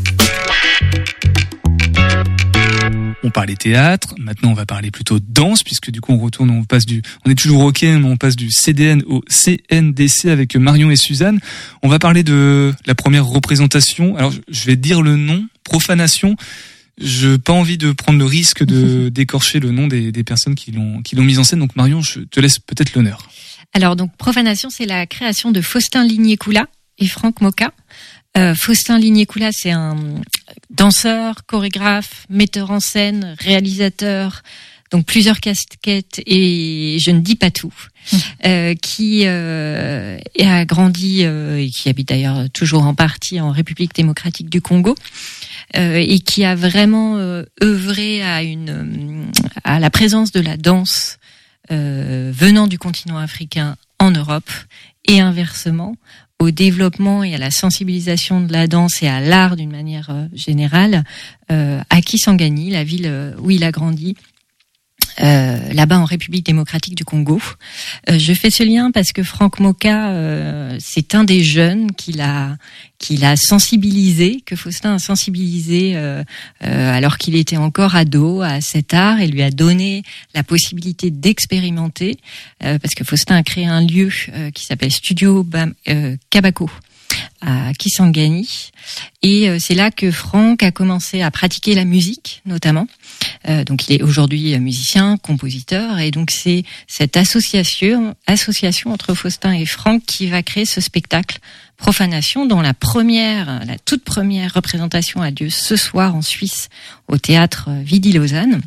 S5: On parlait théâtre, maintenant on va parler plutôt danse, puisque du coup on retourne, on passe du, on est toujours au quai, mais on passe du C D N au C N D C avec Marion et Suzanne. On va parler de la première représentation. Alors je vais dire le nom, Profanation. Je n'ai pas envie de prendre le risque de d'écorcher le nom des, des personnes qui l'ont qui l'ont mise en scène. Donc Marion, je te laisse peut-être l'honneur.
S9: Alors donc Profanation, c'est la création de Faustin Ligné-Coula et Franck Moka. Euh, Faustin Ligné-Coula, c'est un danseur, chorégraphe, metteur en scène, réalisateur, donc plusieurs casquettes et je ne dis pas tout, mmh. euh, qui euh, a grandi euh, et qui habite d'ailleurs toujours en partie en République démocratique du Congo euh, et qui a vraiment euh, œuvré à une à la présence de la danse euh, venant du continent africain en Europe et inversement, au développement et à la sensibilisation de la danse et à l'art d'une manière euh, générale, euh, à Kisangani, la ville où il a grandi, Euh, là-bas en République démocratique du Congo. Euh, je fais ce lien parce que Franck Moka, euh, c'est un des jeunes qui l'a, qui l'a sensibilisé, que Faustin a sensibilisé euh, euh, alors qu'il était encore ado à cet art et lui a donné la possibilité d'expérimenter, euh, parce que Faustin a créé un lieu euh, qui s'appelle Studio Bam, euh, Kabako à Kisangani, et euh, c'est là que Franck a commencé à pratiquer la musique notamment. Euh, donc il est aujourd'hui musicien, compositeur, et donc c'est cette association association entre Faustin et Franck qui va créer ce spectacle Profanation, dont la première, la toute première représentation a lieu ce soir en Suisse au théâtre Vidi-Lausanne.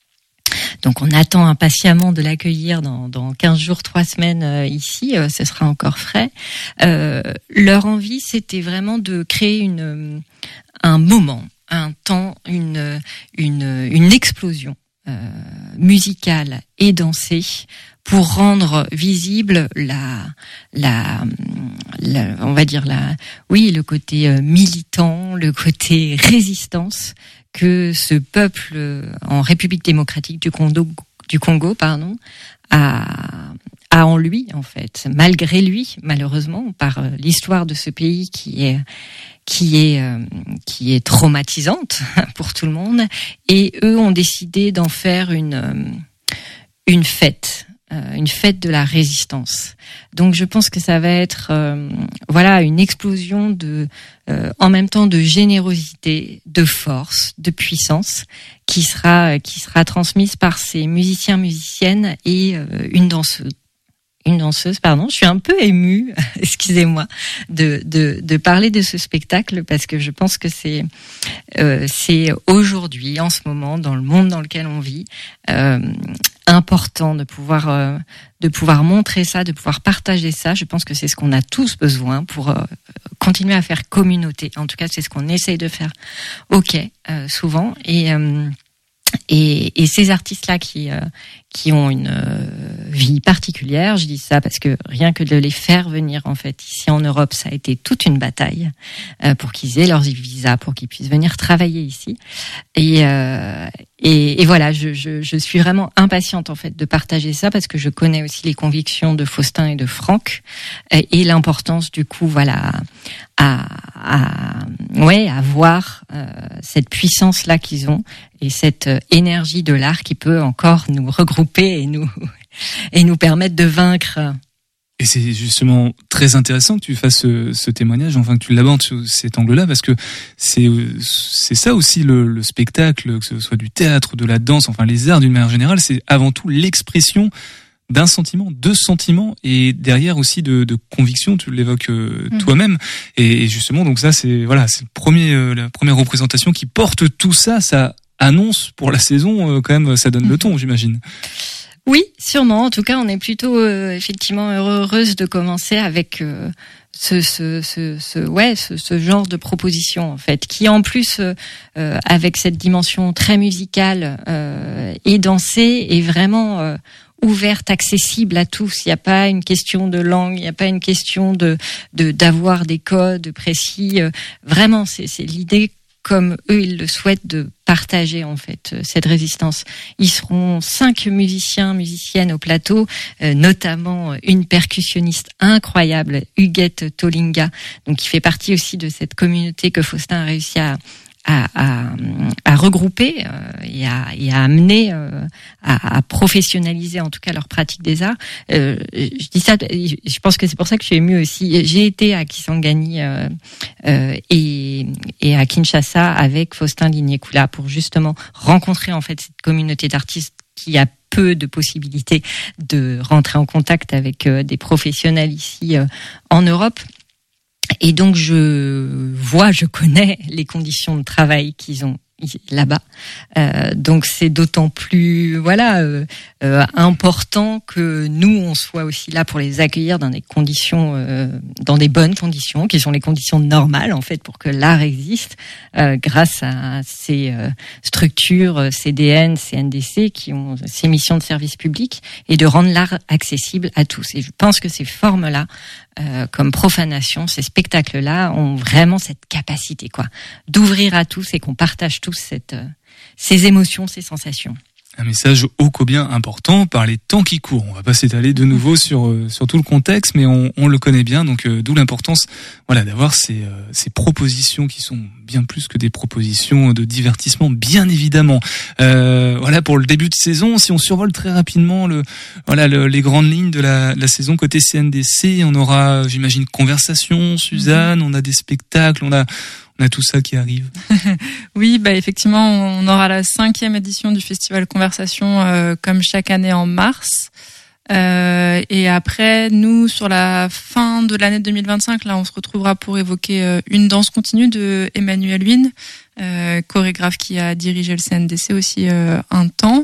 S9: Donc on attend impatiemment de l'accueillir dans, dans quinze jours, trois semaines euh, ici, euh, ce sera encore frais. Euh, leur envie, c'était vraiment de créer une, un moment, un temps, une, une, une explosion euh, musicale et dansée pour rendre visible la, la, la, on va dire la, oui, le côté euh, militant, le côté résistance que ce peuple en République démocratique du Congo, du Congo, pardon, a, a en lui, en fait, malgré lui, malheureusement, par l'histoire de ce pays qui est, qui est, euh, qui est traumatisante pour tout le monde. Et eux ont décidé d'en faire une, une fête. Une fête de la résistance. Donc je pense que ça va être euh, voilà une explosion de euh, en même temps de générosité, de force, de puissance qui sera qui sera transmise par ces musiciens, musiciennes et euh, une danseuse. Une danseuse, pardon, je suis un peu émue, excusez-moi, de, de de parler de ce spectacle parce que je pense que c'est euh, c'est aujourd'hui, en ce moment, dans le monde dans lequel on vit, euh, important de pouvoir euh, de pouvoir montrer ça, de pouvoir partager ça. Je pense que c'est ce qu'on a tous besoin pour euh, continuer à faire communauté. En tout cas, c'est ce qu'on essaye de faire. Ok, euh, souvent et euh, Et, et ces artistes-là qui euh, qui ont une euh, vie particulière, je dis ça parce que rien que de les faire venir en fait ici en Europe, ça a été toute une bataille euh, pour qu'ils aient leurs visas, pour qu'ils puissent venir travailler ici. Et euh, et, et voilà, je, je je suis vraiment impatiente en fait de partager ça parce que je connais aussi les convictions de Faustin et de Franck et, et l'importance du coup voilà à à ouais à voir euh, cette puissance là qu'ils ont et cette euh, énergie de l'art qui peut encore nous regrouper et nous et nous permettre de vaincre.
S5: Et c'est justement très intéressant que tu fasses ce, ce témoignage, enfin que tu l'abordes sous cet angle-là, parce que c'est c'est ça aussi le, le spectacle, que ce soit du théâtre, de la danse, enfin les arts d'une manière générale, c'est avant tout l'expression d'un sentiment, de sentiments et derrière aussi de, de conviction. Tu l'évoques euh, mmh. toi-même et, et justement donc ça c'est voilà c'est le premier euh, la première représentation qui porte tout ça. Ça annonce pour la saison euh, quand même, ça donne mmh. le ton, j'imagine.
S9: Oui, sûrement. En tout cas, on est plutôt euh, effectivement heureuse de commencer avec euh, ce, ce, ce, ce, ouais, ce, ce genre de proposition en fait, qui en plus, euh, euh, avec cette dimension très musicale euh, et dansée, est vraiment euh, ouverte, accessible à tous. Il n'y a pas une question de langue, il n'y a pas une question de, de d'avoir des codes précis. Euh, vraiment, c'est, c'est l'idée. Comme eux, ils le souhaitent, de partager en fait cette résistance. Ils seront cinq musiciens, musiciennes au plateau, euh, notamment une percussionniste incroyable, Huguette Tolinga, donc qui fait partie aussi de cette communauté que Faustin a réussi à à, à, à regrouper euh, et, à, et à amener, euh, à, à professionnaliser en tout cas leur pratique des arts. Euh, je dis ça, je pense que c'est pour ça que je suis émue aussi. J'ai été à Kisangani euh, euh, et, et à Kinshasa avec Faustin Lignekula pour justement rencontrer en fait cette communauté d'artistes qui a peu de possibilités de rentrer en contact avec euh, des professionnels ici euh, en Europe. Et donc je vois, je connais les conditions de travail qu'ils ont là-bas. Euh, donc c'est d'autant plus voilà euh, euh, important que nous on soit aussi là pour les accueillir dans des conditions, euh, dans des bonnes conditions, qui sont les conditions normales en fait pour que l'art existe, euh, grâce à ces euh, structures C D N, C N D C qui ont ces missions de service public et de rendre l'art accessible à tous. Et je pense que ces formes-là, euh, comme Profanation, ces spectacles-là ont vraiment cette capacité quoi d'ouvrir à tous et qu'on partage tous cette, euh, ces émotions, ces sensations.
S5: Un message ô combien important par les temps qui courent. On va pas s'étaler de nouveau sur euh, sur tout le contexte, mais on, on le connaît bien, donc euh, d'où l'importance, voilà, d'avoir ces euh, ces propositions qui sont bien plus que des propositions de divertissement, bien évidemment. Euh, voilà pour le début de saison. Si on survole très rapidement le voilà le, les grandes lignes de la, la saison côté C N D C, on aura, j'imagine, conversation, Suzanne, on a des spectacles, on a On a tout ça qui arrive.
S11: Oui, bah effectivement, on aura la cinquième édition du festival Conversation euh, comme chaque année en mars. Euh, et après, nous, sur la fin de l'année deux mille vingt-cinq, là, on se retrouvera pour évoquer euh, une danse continue de Emmanuel Wynne, euh, chorégraphe qui a dirigé le C N D C aussi euh, un temps.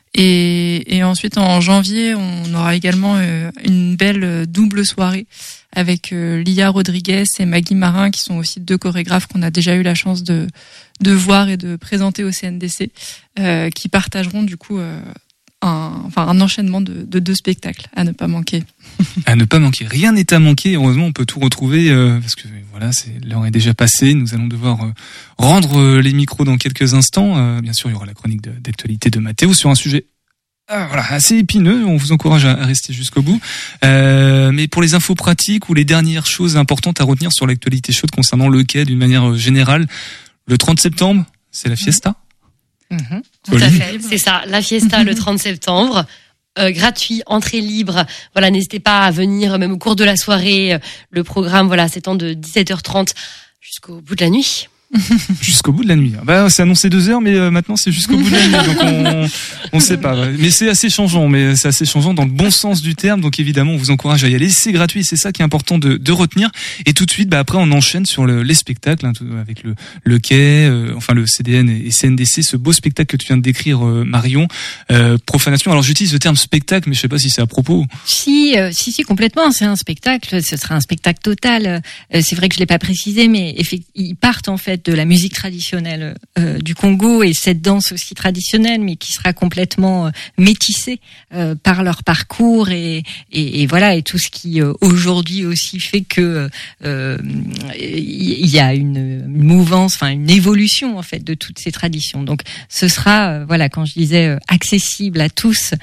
S11: Et, et ensuite, en janvier, on aura également euh, une belle double soirée avec euh, Lia Rodriguez et Maggie Marin, qui sont aussi deux chorégraphes qu'on a déjà eu la chance de de voir et de présenter au C N D C, euh, qui partageront du coup euh, un, enfin un enchaînement de, de deux spectacles à ne pas manquer.
S5: À ne pas manquer. Rien n'est à manquer. Heureusement, on peut tout retrouver euh, parce que voilà, c'est, l'heure est déjà passée. Nous allons devoir euh, rendre euh, les micros dans quelques instants. Euh, bien sûr, il y aura la chronique de, d'actualité de Mathéo sur un sujet euh, voilà, assez épineux. On vous encourage à, à rester jusqu'au bout. Euh, mais pour les infos pratiques ou les dernières choses importantes à retenir sur l'actualité chaude concernant le quai d'une manière générale, le trente septembre, c'est la fiesta.
S10: Mmh. Tout à fait, c'est ça, la fiesta le trente septembre. Euh, gratuit, entrée libre. Voilà, n'hésitez pas à venir, même au cours de la soirée. Le programme, voilà, s'étend de dix-sept heures trente jusqu'au bout de la nuit.
S5: Jusqu'au bout de la nuit. Bah, c'est annoncé deux heures, mais euh, maintenant c'est jusqu'au bout de la nuit, donc on on sait pas. Mais c'est assez changeant, mais c'est assez changeant dans le bon sens du terme. Donc évidemment, on vous encourage à y aller. C'est gratuit, c'est ça qui est important de, de retenir. Et tout de suite, bah après, on enchaîne sur le, les spectacles hein, tout, avec le le quai, euh, enfin le C D N et C N D C, ce beau spectacle que tu viens de décrire, euh, Marion. Euh, profanation. Alors j'utilise le terme spectacle, mais je sais pas si c'est à propos.
S9: Si, euh, si, si, complètement. C'est un spectacle. Ce sera un spectacle total. Euh, c'est vrai que je l'ai pas précisé, mais effectivement, ils partent en fait de la musique traditionnelle euh, du Congo et cette danse aussi traditionnelle, mais qui sera complètement euh, métissée euh, par leur parcours et, et, et voilà et tout ce qui euh, aujourd'hui aussi fait que euh, il y a une, une mouvance, enfin une évolution en fait de toutes ces traditions. Donc ce sera euh, voilà quand je disais euh, accessible à tous,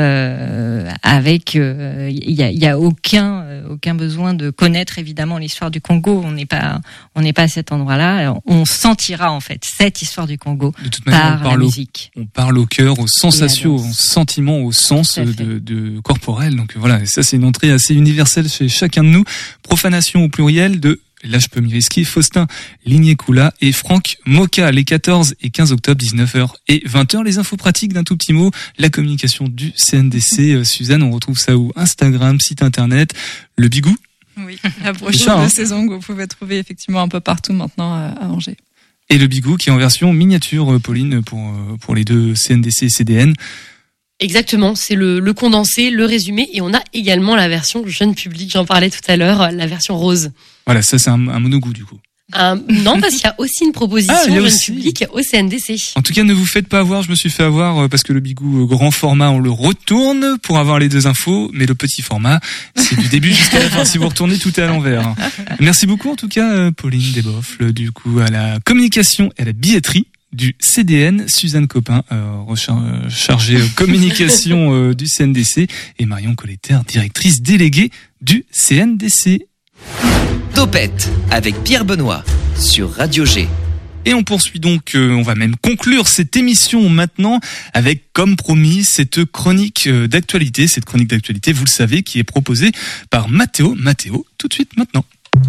S9: euh, avec il euh, y a, y a aucun euh, aucun besoin de connaître évidemment l'histoire du Congo. On n'est pas on n'est pas à cet endroit-là. Alors, on sentira en fait cette histoire du Congo
S5: de toute manière,
S9: par
S5: on parle
S9: la
S5: au,
S9: musique.
S5: On parle au cœur, aux sensations, aux sentiments, au sens de, de corporel. Donc voilà, ça c'est une entrée assez universelle chez chacun de nous. Profanation au pluriel de, là je peux m'y risquer, Faustin Lignécoula et Franck Moka, les quatorze et quinze octobre, dix-neuf heures et vingt heures. Les infos pratiques d'un tout petit mot, la communication du C N D C. Euh, Suzanne, on retrouve ça où? Instagram, site internet, le Bigou.
S11: Oui, la brochure
S5: hein.
S11: de saison que vous pouvez trouver effectivement un peu partout maintenant à Angers.
S5: Et le Bigou qui est en version miniature, Pauline, pour pour les deux C N D C et C D N.
S10: Exactement, c'est le, le condensé, le résumé, et on a également la version jeune public, j'en parlais tout à l'heure, la version rose.
S5: Voilà, ça c'est un, un monogoût du coup.
S10: Euh, non, parce qu'il y a aussi une proposition
S5: ah,
S10: jeune
S5: aussi.
S10: public au C N D C.
S5: En tout cas, ne vous faites pas avoir, je me suis fait avoir parce que le Bigou grand format, on le retourne pour avoir les deux infos, mais le petit format, c'est du début jusqu'à la fin. Si vous retournez, tout est à l'envers. Merci beaucoup en tout cas, Pauline Desboffles, du coup à la communication et à la billetterie du C D N, Suzanne Copin, euh, rechargée chargée communication euh, du C N D C, et Marion Colletter, directrice déléguée du C N D C.
S8: Topette avec Pierre Benoît sur Radio G.
S5: Et on poursuit donc, euh, on va même conclure cette émission maintenant avec, comme promis, cette chronique d'actualité. Cette chronique d'actualité, vous le savez, qui est proposée par Mathéo. Mathéo, tout de suite maintenant.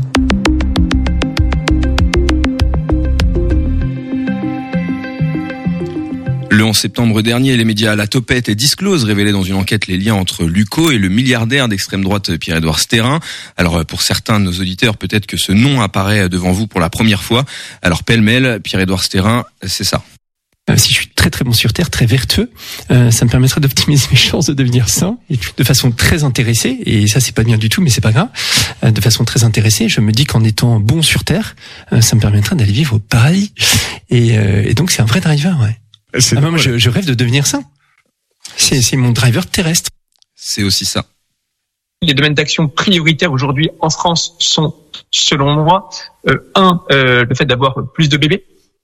S6: Le onze septembre dernier, les médias La Topette et Disclose révélaient dans une enquête les liens entre Luco et le milliardaire d'extrême droite Pierre-Édouard Stérin. Alors pour certains de nos auditeurs, peut-être que ce nom apparaît devant vous pour la première fois. Alors pêle-mêle, Pierre-Édouard Stérin, c'est ça.
S14: Si je suis très très bon sur terre, très vertueux, euh, ça me permettrait d'optimiser mes chances de devenir sain et de façon très intéressée. Et ça, c'est pas bien du tout, mais c'est pas grave. Euh, de façon très intéressée, je me dis qu'en étant bon sur terre, euh, ça me permettrait d'aller vivre au paradis. Et, euh, et donc, c'est un vrai driver, ouais. Ah bah moi, je, je rêve de devenir sain. C'est, c'est mon driver terrestre.
S6: C'est aussi ça.
S15: Les domaines d'action prioritaires aujourd'hui en France sont, selon moi, euh, un, euh, le fait d'avoir plus de bébés.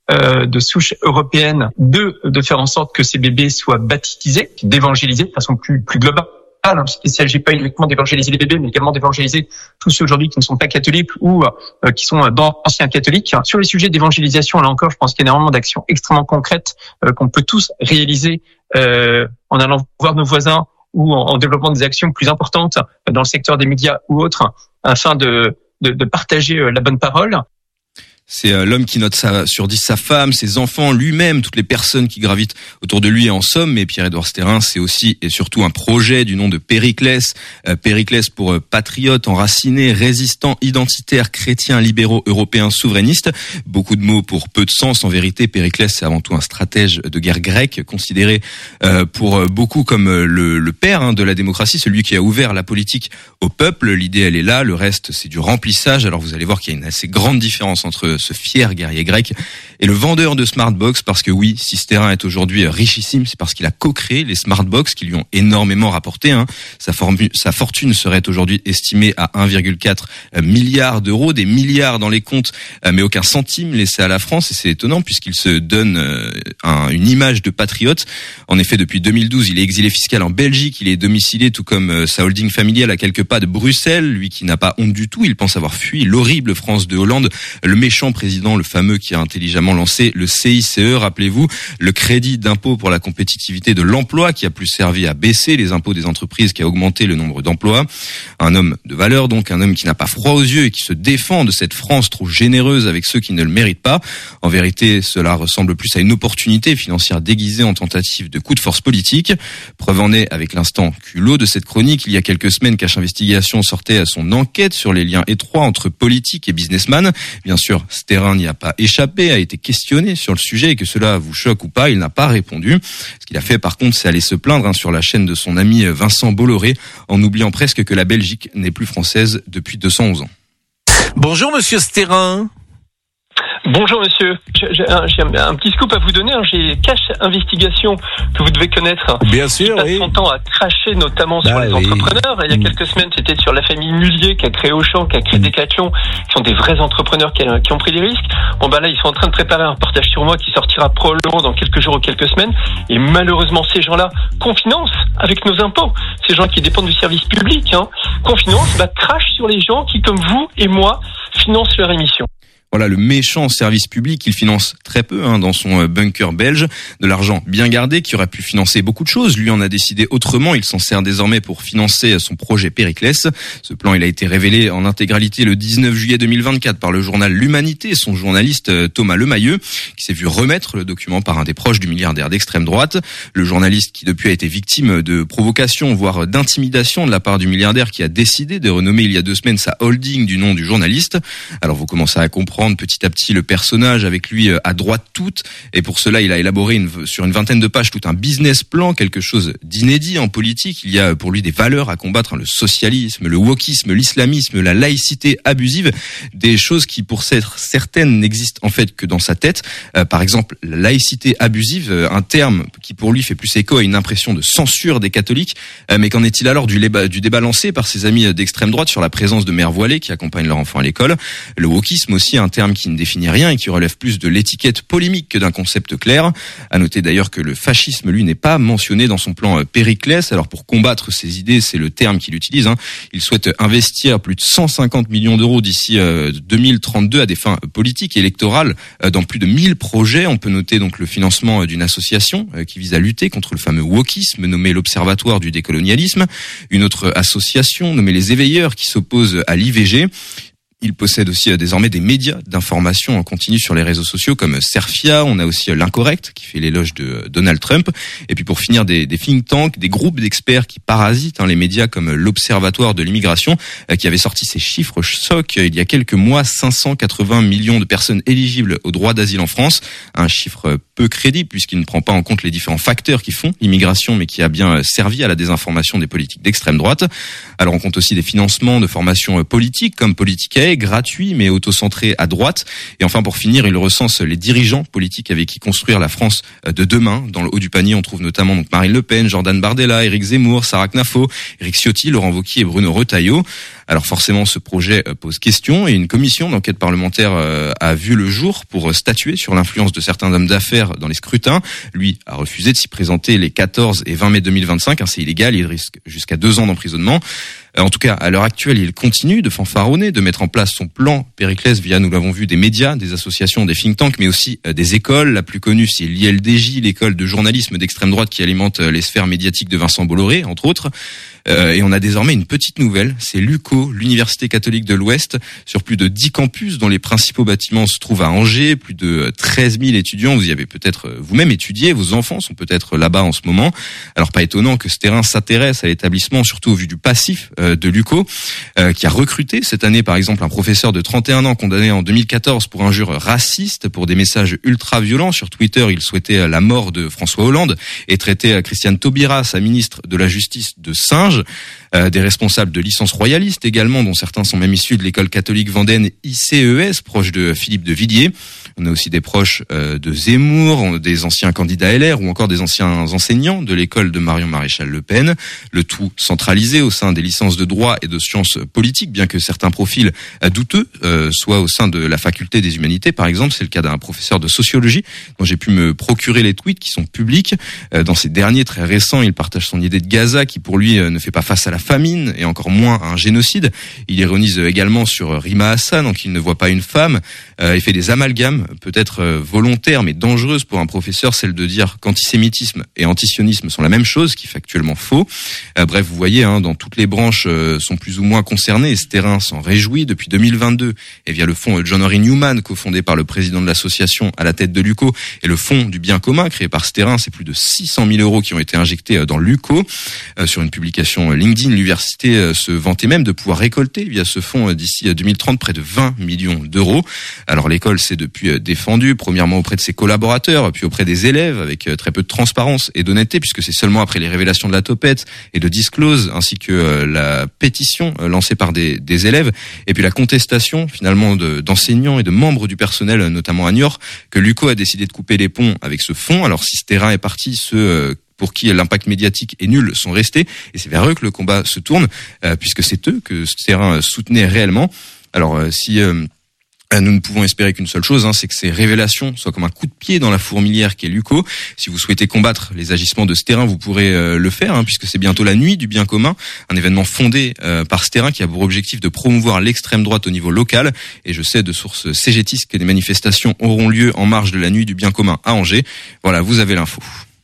S15: euh, de souche européenne, deux, de faire en sorte que ces bébés soient baptisés, d'évangéliser de façon plus, plus globale. Hein, parce qu'il ne s'agit pas uniquement d'évangéliser les bébés, mais également d'évangéliser tous ceux aujourd'hui qui ne sont pas catholiques ou euh, qui sont d'anciens catholiques. Sur les sujets d'évangélisation, là encore, je pense qu'il y a énormément d'actions extrêmement concrètes euh, qu'on peut tous réaliser euh, en allant voir nos voisins ou en, en développant des actions plus importantes dans le secteur des médias ou autres, afin de, de, de partager la bonne parole.
S6: C'est euh, l'homme qui note sa, sur dix sa femme, ses enfants, lui-même, toutes les personnes qui gravitent autour de lui en somme. Mais Pierre-Édouard Stérin, c'est aussi et surtout un projet du nom de Périclès. Euh, Périclès pour euh, patriote, enraciné, résistant, identitaire, chrétien, libéraux, européens, souverainiste. Beaucoup de mots pour peu de sens. En vérité, Périclès, c'est avant tout un stratège de guerre grecque, considéré euh, pour beaucoup comme le, le père hein, de la démocratie, celui qui a ouvert la politique au peuple. L'idée, elle est là. Le reste, c'est du remplissage. Alors vous allez voir qu'il y a une assez grande différence entre ce fier guerrier grec et le vendeur de Smartbox, parce que oui, si Stérin est aujourd'hui richissime, c'est parce qu'il a co-créé les Smartbox qui lui ont énormément rapporté. Hein. Sa, formu- sa fortune serait aujourd'hui estimée à un virgule quatre milliard d'euros, des milliards dans les comptes, mais aucun centime laissé à la France. Et c'est étonnant puisqu'il se donne un, une image de patriote. En effet, depuis deux mille douze, il est exilé fiscal en Belgique, il est domicilié tout comme sa holding familiale à quelques pas de Bruxelles. Lui qui n'a pas honte du tout, il pense avoir fui l'horrible France de Hollande, le méchant président, le fameux qui a intelligemment lancé le C I C E, rappelez-vous, le crédit d'impôt pour la compétitivité de l'emploi qui a plus servi à baisser les impôts des entreprises qu'à augmenter le nombre d'emplois. Un homme de valeur, donc un homme qui n'a pas froid aux yeux et qui se défend de cette France trop généreuse avec ceux qui ne le méritent pas. En vérité, cela ressemble plus à une opportunité financière déguisée en tentative de coup de force politique. Preuve en est avec l'instant culot de cette chronique. Il y a quelques semaines, Cache Investigation sortait à son enquête sur les liens étroits entre politique et businessman. Bien sûr, Stérin n'y a pas échappé, a été questionné sur le sujet et que cela vous choque ou pas, il n'a pas répondu. Ce qu'il a fait par contre, c'est aller se plaindre hein, sur la chaîne de son ami Vincent Bolloré, en oubliant presque que la Belgique n'est plus française depuis deux cent onze ans.
S16: Bonjour Monsieur Stérin.
S15: Bonjour monsieur, j'ai, j'ai, un, j'ai un petit scoop à vous donner, hein. J'ai Cache Investigation que vous devez connaître.
S16: Bien sûr,
S15: qui passe
S16: oui.
S15: son temps à cracher notamment sur
S16: bah,
S15: les
S16: oui.
S15: entrepreneurs. Et il y a quelques semaines, c'était sur la famille Mullier qui a créé Auchan, qui a créé Decathlon, qui sont des vrais entrepreneurs qui, a, qui ont pris des risques. Bon bah là, ils sont en train de préparer un reportage sur moi qui sortira probablement dans quelques jours ou quelques semaines. Et malheureusement, ces gens-là qu'on finance avec nos impôts, ces gens qui dépendent du service public, hein, qu'on finance, bah crachent sur les gens qui, comme vous et moi, financent leur émission.
S6: Voilà le méchant service public, il finance très peu hein, dans son bunker belge, de l'argent bien gardé qui aurait pu financer beaucoup de choses. Lui en a décidé autrement, il s'en sert désormais pour financer son projet Périclès. Ce plan, il a été révélé en intégralité le dix-neuf juillet deux mille vingt-quatre par le journal L'Humanité et son journaliste Thomas Lemayeux, qui s'est vu remettre le document par un des proches du milliardaire d'extrême droite. Le journaliste qui depuis a été victime de provocations, voire d'intimidation de la part du milliardaire qui a décidé de renommer il y a deux semaines sa holding du nom du journaliste. Alors vous commencez à comprendre petit à petit le personnage avec lui à droite toute, et pour cela il a élaboré une, sur une vingtaine de pages tout un business plan, quelque chose d'inédit en politique. Il y a pour lui des valeurs à combattre, le socialisme, le wokisme, l'islamisme, la laïcité abusive, des choses qui pour certaines n'existent en fait que dans sa tête. Euh, par exemple la laïcité abusive, un terme qui pour lui fait plus écho à une impression de censure des catholiques. Euh, mais qu'en est-il alors du débat, du débat lancé par ses amis d'extrême droite sur la présence de mères voilées qui accompagnent leurs enfants à l'école? Le wokisme aussi, un terme qui ne définit rien et qui relève plus de l'étiquette polémique que d'un concept clair. À noter d'ailleurs que le fascisme, lui, n'est pas mentionné dans son plan Périclès. Alors pour combattre ces idées, c'est le terme qu'il utilise. Hein. Il souhaite investir plus de cent cinquante millions d'euros d'ici euh, deux mille trente-deux à des fins politiques et électorales euh, dans plus de mille projets. On peut noter donc le financement d'une association euh, qui vise à lutter contre le fameux wokisme nommé l'Observatoire du décolonialisme. Une autre association nommée les Éveilleurs qui s'oppose à l'I V G. Il possède aussi désormais des médias d'information en continu sur les réseaux sociaux comme Serfia. On a aussi l'Incorrect qui fait l'éloge de Donald Trump. Et puis pour finir, des, des think tanks, des groupes d'experts qui parasitent hein, les médias comme l'Observatoire de l'immigration euh, qui avait sorti ses chiffres chocs il y a quelques mois. cinq cent quatre-vingts millions de personnes éligibles au droit d'asile en France. Un chiffre peu crédible puisqu'il ne prend pas en compte les différents facteurs qui font l'immigration mais qui a bien servi à la désinformation des politiques d'extrême droite. Alors on compte aussi des financements de formations politiques comme Politicae, gratuit mais auto-centré à droite. Et enfin pour finir, il recense les dirigeants politiques avec qui construire la France de demain. Dans le haut du panier, on trouve notamment donc Marine Le Pen, Jordan Bardella, Éric Zemmour, Sarah Knafo, Éric Ciotti, Laurent Wauquiez et Bruno Retailleau. Alors forcément, ce projet pose question et une commission d'enquête parlementaire a vu le jour pour statuer sur l'influence de certains hommes d'affaires dans les scrutins. Lui a refusé de s'y présenter les quatorze et vingt mai deux mille vingt-cinq. C'est illégal, il risque jusqu'à deux ans d'emprisonnement. En tout cas, à l'heure actuelle, il continue de fanfaronner, de mettre en place son plan Périclès via, nous l'avons vu, des médias, des associations, des think tanks, mais aussi des écoles. La plus connue, c'est l'I L D J, l'école de journalisme d'extrême droite qui alimente les sphères médiatiques de Vincent Bolloré, entre autres. Euh, et on a désormais une petite nouvelle, c'est l'U C O, l'Université catholique de l'Ouest, sur plus de dix campus dont les principaux bâtiments se trouvent à Angers, plus de treize mille étudiants, vous y avez peut-être vous-même étudié, vos enfants sont peut-être là-bas en ce moment. Alors pas étonnant que ce terrain s'intéresse à l'établissement, surtout au vu du passif euh, de l'U C O, euh, qui a recruté cette année par exemple un professeur de trente et un ans condamné en deux mille quatorze pour injures racistes, pour des messages ultra-violents. Sur Twitter, il souhaitait la mort de François Hollande et traitait Christiane Taubira, sa ministre de la Justice, de singe. Euh, des responsables de licences royalistes également, dont certains sont même issus de l'école catholique vendéenne I C E S, proche de Philippe de Villiers. On a aussi des proches euh, de Zemmour, des anciens candidats L R ou encore des anciens enseignants de l'école de Marion Maréchal Le Pen. Le tout centralisé au sein des licences de droit et de sciences politiques, bien que certains profils douteux euh, soient au sein de la faculté des humanités. Par exemple, c'est le cas d'un professeur de sociologie dont j'ai pu me procurer les tweets qui sont publics. Euh, dans ces derniers très récents, il partage son idée de Gaza qui pour lui euh, ne fait pas face à la famine et encore moins à un génocide. Il ironise également sur Rima Hassan, donc il ne voit pas une femme. Euh, il fait des amalgames, peut-être euh, volontaires mais dangereuses pour un professeur, celle de dire qu'antisémitisme et antisionisme sont la même chose, qui est factuellement faux. Euh, bref, vous voyez, hein, dans toutes les branches euh, sont plus ou moins concernées et ce terrain s'en réjouit depuis deux mille vingt-deux. Et via le fonds John Henry Newman, cofondé par le président de l'association à la tête de l'U C O, et le fonds du bien commun créé par ce terrain, c'est plus de six cent mille euros qui ont été injectés dans l'U C O. Euh, sur une publication LinkedIn, l'université se vantait même de pouvoir récolter via ce fonds d'ici deux mille trente près de vingt millions d'euros. Alors l'école s'est depuis défendue, premièrement auprès de ses collaborateurs, puis auprès des élèves, avec très peu de transparence et d'honnêteté, puisque c'est seulement après les révélations de la Topette et de Disclose, ainsi que la pétition lancée par des, des élèves, et puis la contestation finalement de, d'enseignants et de membres du personnel, notamment à Niort, que l'U C O a décidé de couper les ponts avec ce fonds. Alors si ce terrain est parti, ceux pour qui l'impact médiatique est nul sont restés, et c'est vers eux que le combat se tourne, euh, puisque c'est eux que ce terrain soutenait réellement. Alors euh, si euh, nous ne pouvons espérer qu'une seule chose, hein, c'est que ces révélations soient comme un coup de pied dans la fourmilière qu'est l'U C O. Si vous souhaitez combattre les agissements de ce terrain, vous pourrez euh, le faire, hein, puisque c'est bientôt la nuit du bien commun, un événement fondé euh, par ce terrain qui a pour objectif de promouvoir l'extrême droite au niveau local. Et je sais de sources cégétistes que des manifestations auront lieu en marge de la nuit du bien commun à Angers. Voilà, vous avez l'info.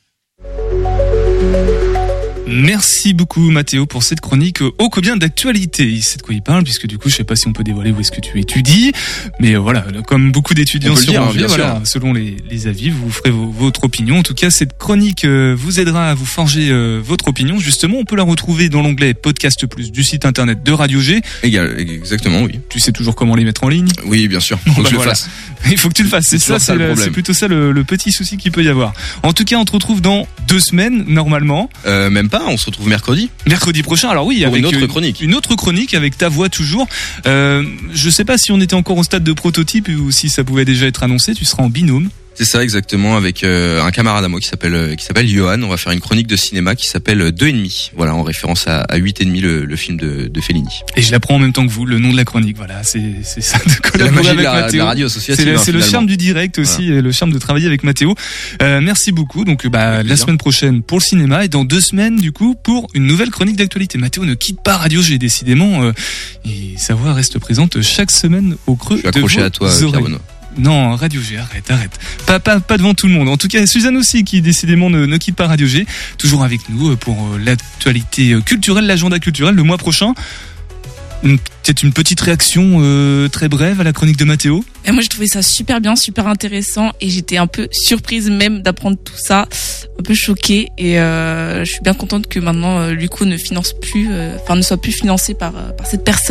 S5: Merci beaucoup Mathéo pour cette chronique ô combien d'actualité. Il sait de quoi il parle, puisque du coup je sais pas si on peut dévoiler où est-ce que tu étudies, mais voilà, comme beaucoup d'étudiants sur
S6: dire,
S5: Angers,
S6: hein,
S5: voilà, selon les, les avis, vous ferez vos, votre opinion. En tout cas, cette chronique euh, vous aidera à vous forger euh, votre opinion. Justement, on peut la retrouver dans l'onglet Podcast Plus du site internet de Radio G.
S6: Égal, exactement, oui.
S5: Tu sais toujours comment les mettre en ligne?
S6: Oui, bien sûr. Faut
S5: bah
S6: que je
S5: voilà.
S6: le fasse.
S5: Il faut que tu le fasses. C'est, c'est ça, c'est, ça le, c'est plutôt ça le, le petit souci qu'il peut y avoir. En tout cas, on te retrouve dans deux semaines normalement.
S6: Euh, même pas. On se retrouve mercredi.
S5: Mercredi prochain, alors oui,
S6: pour
S5: avec
S6: une autre
S5: une,
S6: chronique.
S5: Une autre chronique avec ta voix toujours. Euh, je sais pas si on était encore au stade de prototype ou si ça pouvait déjà être annoncé. Tu seras en binôme.
S6: C'est ça exactement, avec euh, un camarade à moi qui s'appelle euh, qui s'appelle Johan. On va faire une chronique de cinéma qui s'appelle Deux et demi. Voilà, en référence à, à Huit et demi, le, le film de, de Fellini.
S5: Et je l'apprends en même temps que vous, le nom de la chronique. Voilà, c'est c'est ça de collaborer avec
S6: la,
S5: Mathéo.
S6: De la radio associative.
S5: C'est, le,
S6: hein,
S5: c'est le charme du direct aussi, voilà. Et le charme de travailler avec Mathéo. Euh, merci beaucoup. Donc bah la semaine prochaine pour le cinéma et dans deux semaines du coup pour une nouvelle chronique d'actualité. Mathéo ne quitte pas Radio G décidément euh, et sa voix reste présente chaque semaine au creux de vos oreilles. Je suis accroché à toi, Pierre Benoît. Non, Radio G, arrête, arrête. Pas, pas, pas devant tout le monde. En tout cas, Suzanne aussi, qui décidément ne, ne quitte pas Radio G, toujours avec nous pour l'actualité culturelle, l'agenda culturel le mois prochain. Peut-être une petite réaction euh, très brève à la chronique de Mathéo.
S7: Et moi, j'ai trouvé ça super bien, super intéressant, et j'étais un peu surprise même d'apprendre tout ça, un peu choquée. Et euh, je suis bien contente que maintenant euh, l'U C O ne finance plus, enfin euh, ne soit plus financé par euh, par cette personne.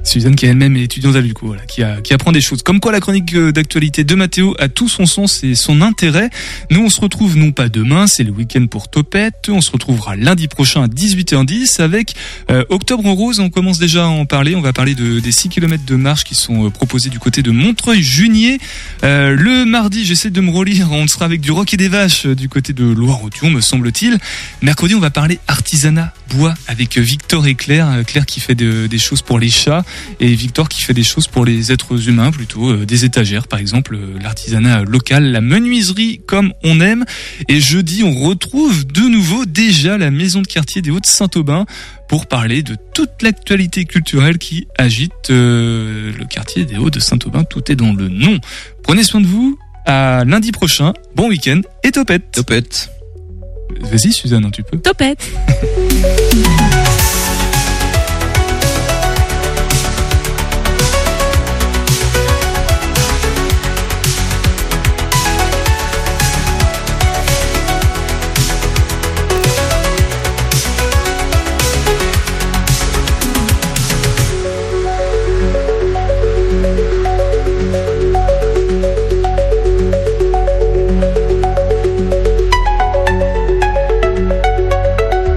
S5: Suzanne qui elle-même est étudiante à Luco, voilà, qui, a, qui apprend des choses. Comme quoi la chronique d'actualité de Mathéo a tout son sens et son intérêt. Nous on se retrouve non pas demain, c'est le week-end pour Topette. On se retrouvera lundi prochain à dix-huit heures dix avec euh, Octobre Rose. On commence déjà à en parler. On va parler de, des six kilomètres de marche qui sont euh, proposés du côté de Montreuil-Junier. Euh, le mardi, j'essaie de me relire, on sera avec du rock et des vaches euh, du côté de Loire-Othion, me semble-t-il. Mercredi, on va parler artisanat bois avec Victor et Claire. Euh, Claire qui fait de, des choses pour les chats et Victor qui fait des choses pour les êtres humains, plutôt euh, des étagères par exemple, euh, l'artisanat local, la menuiserie comme on aime. Et jeudi on retrouve de nouveau déjà la maison de quartier des Hauts-de-Saint-Aubin pour parler de toute l'actualité culturelle qui agite euh, le quartier des Hauts-de-Saint-Aubin, tout est dans le nom. Prenez soin de vous, à lundi prochain, bon week-end et topette.
S6: Topette.
S5: Vas-y Suzanne, hein, tu peux.
S7: Topette.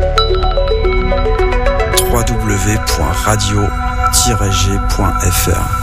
S17: radio tiret g point f r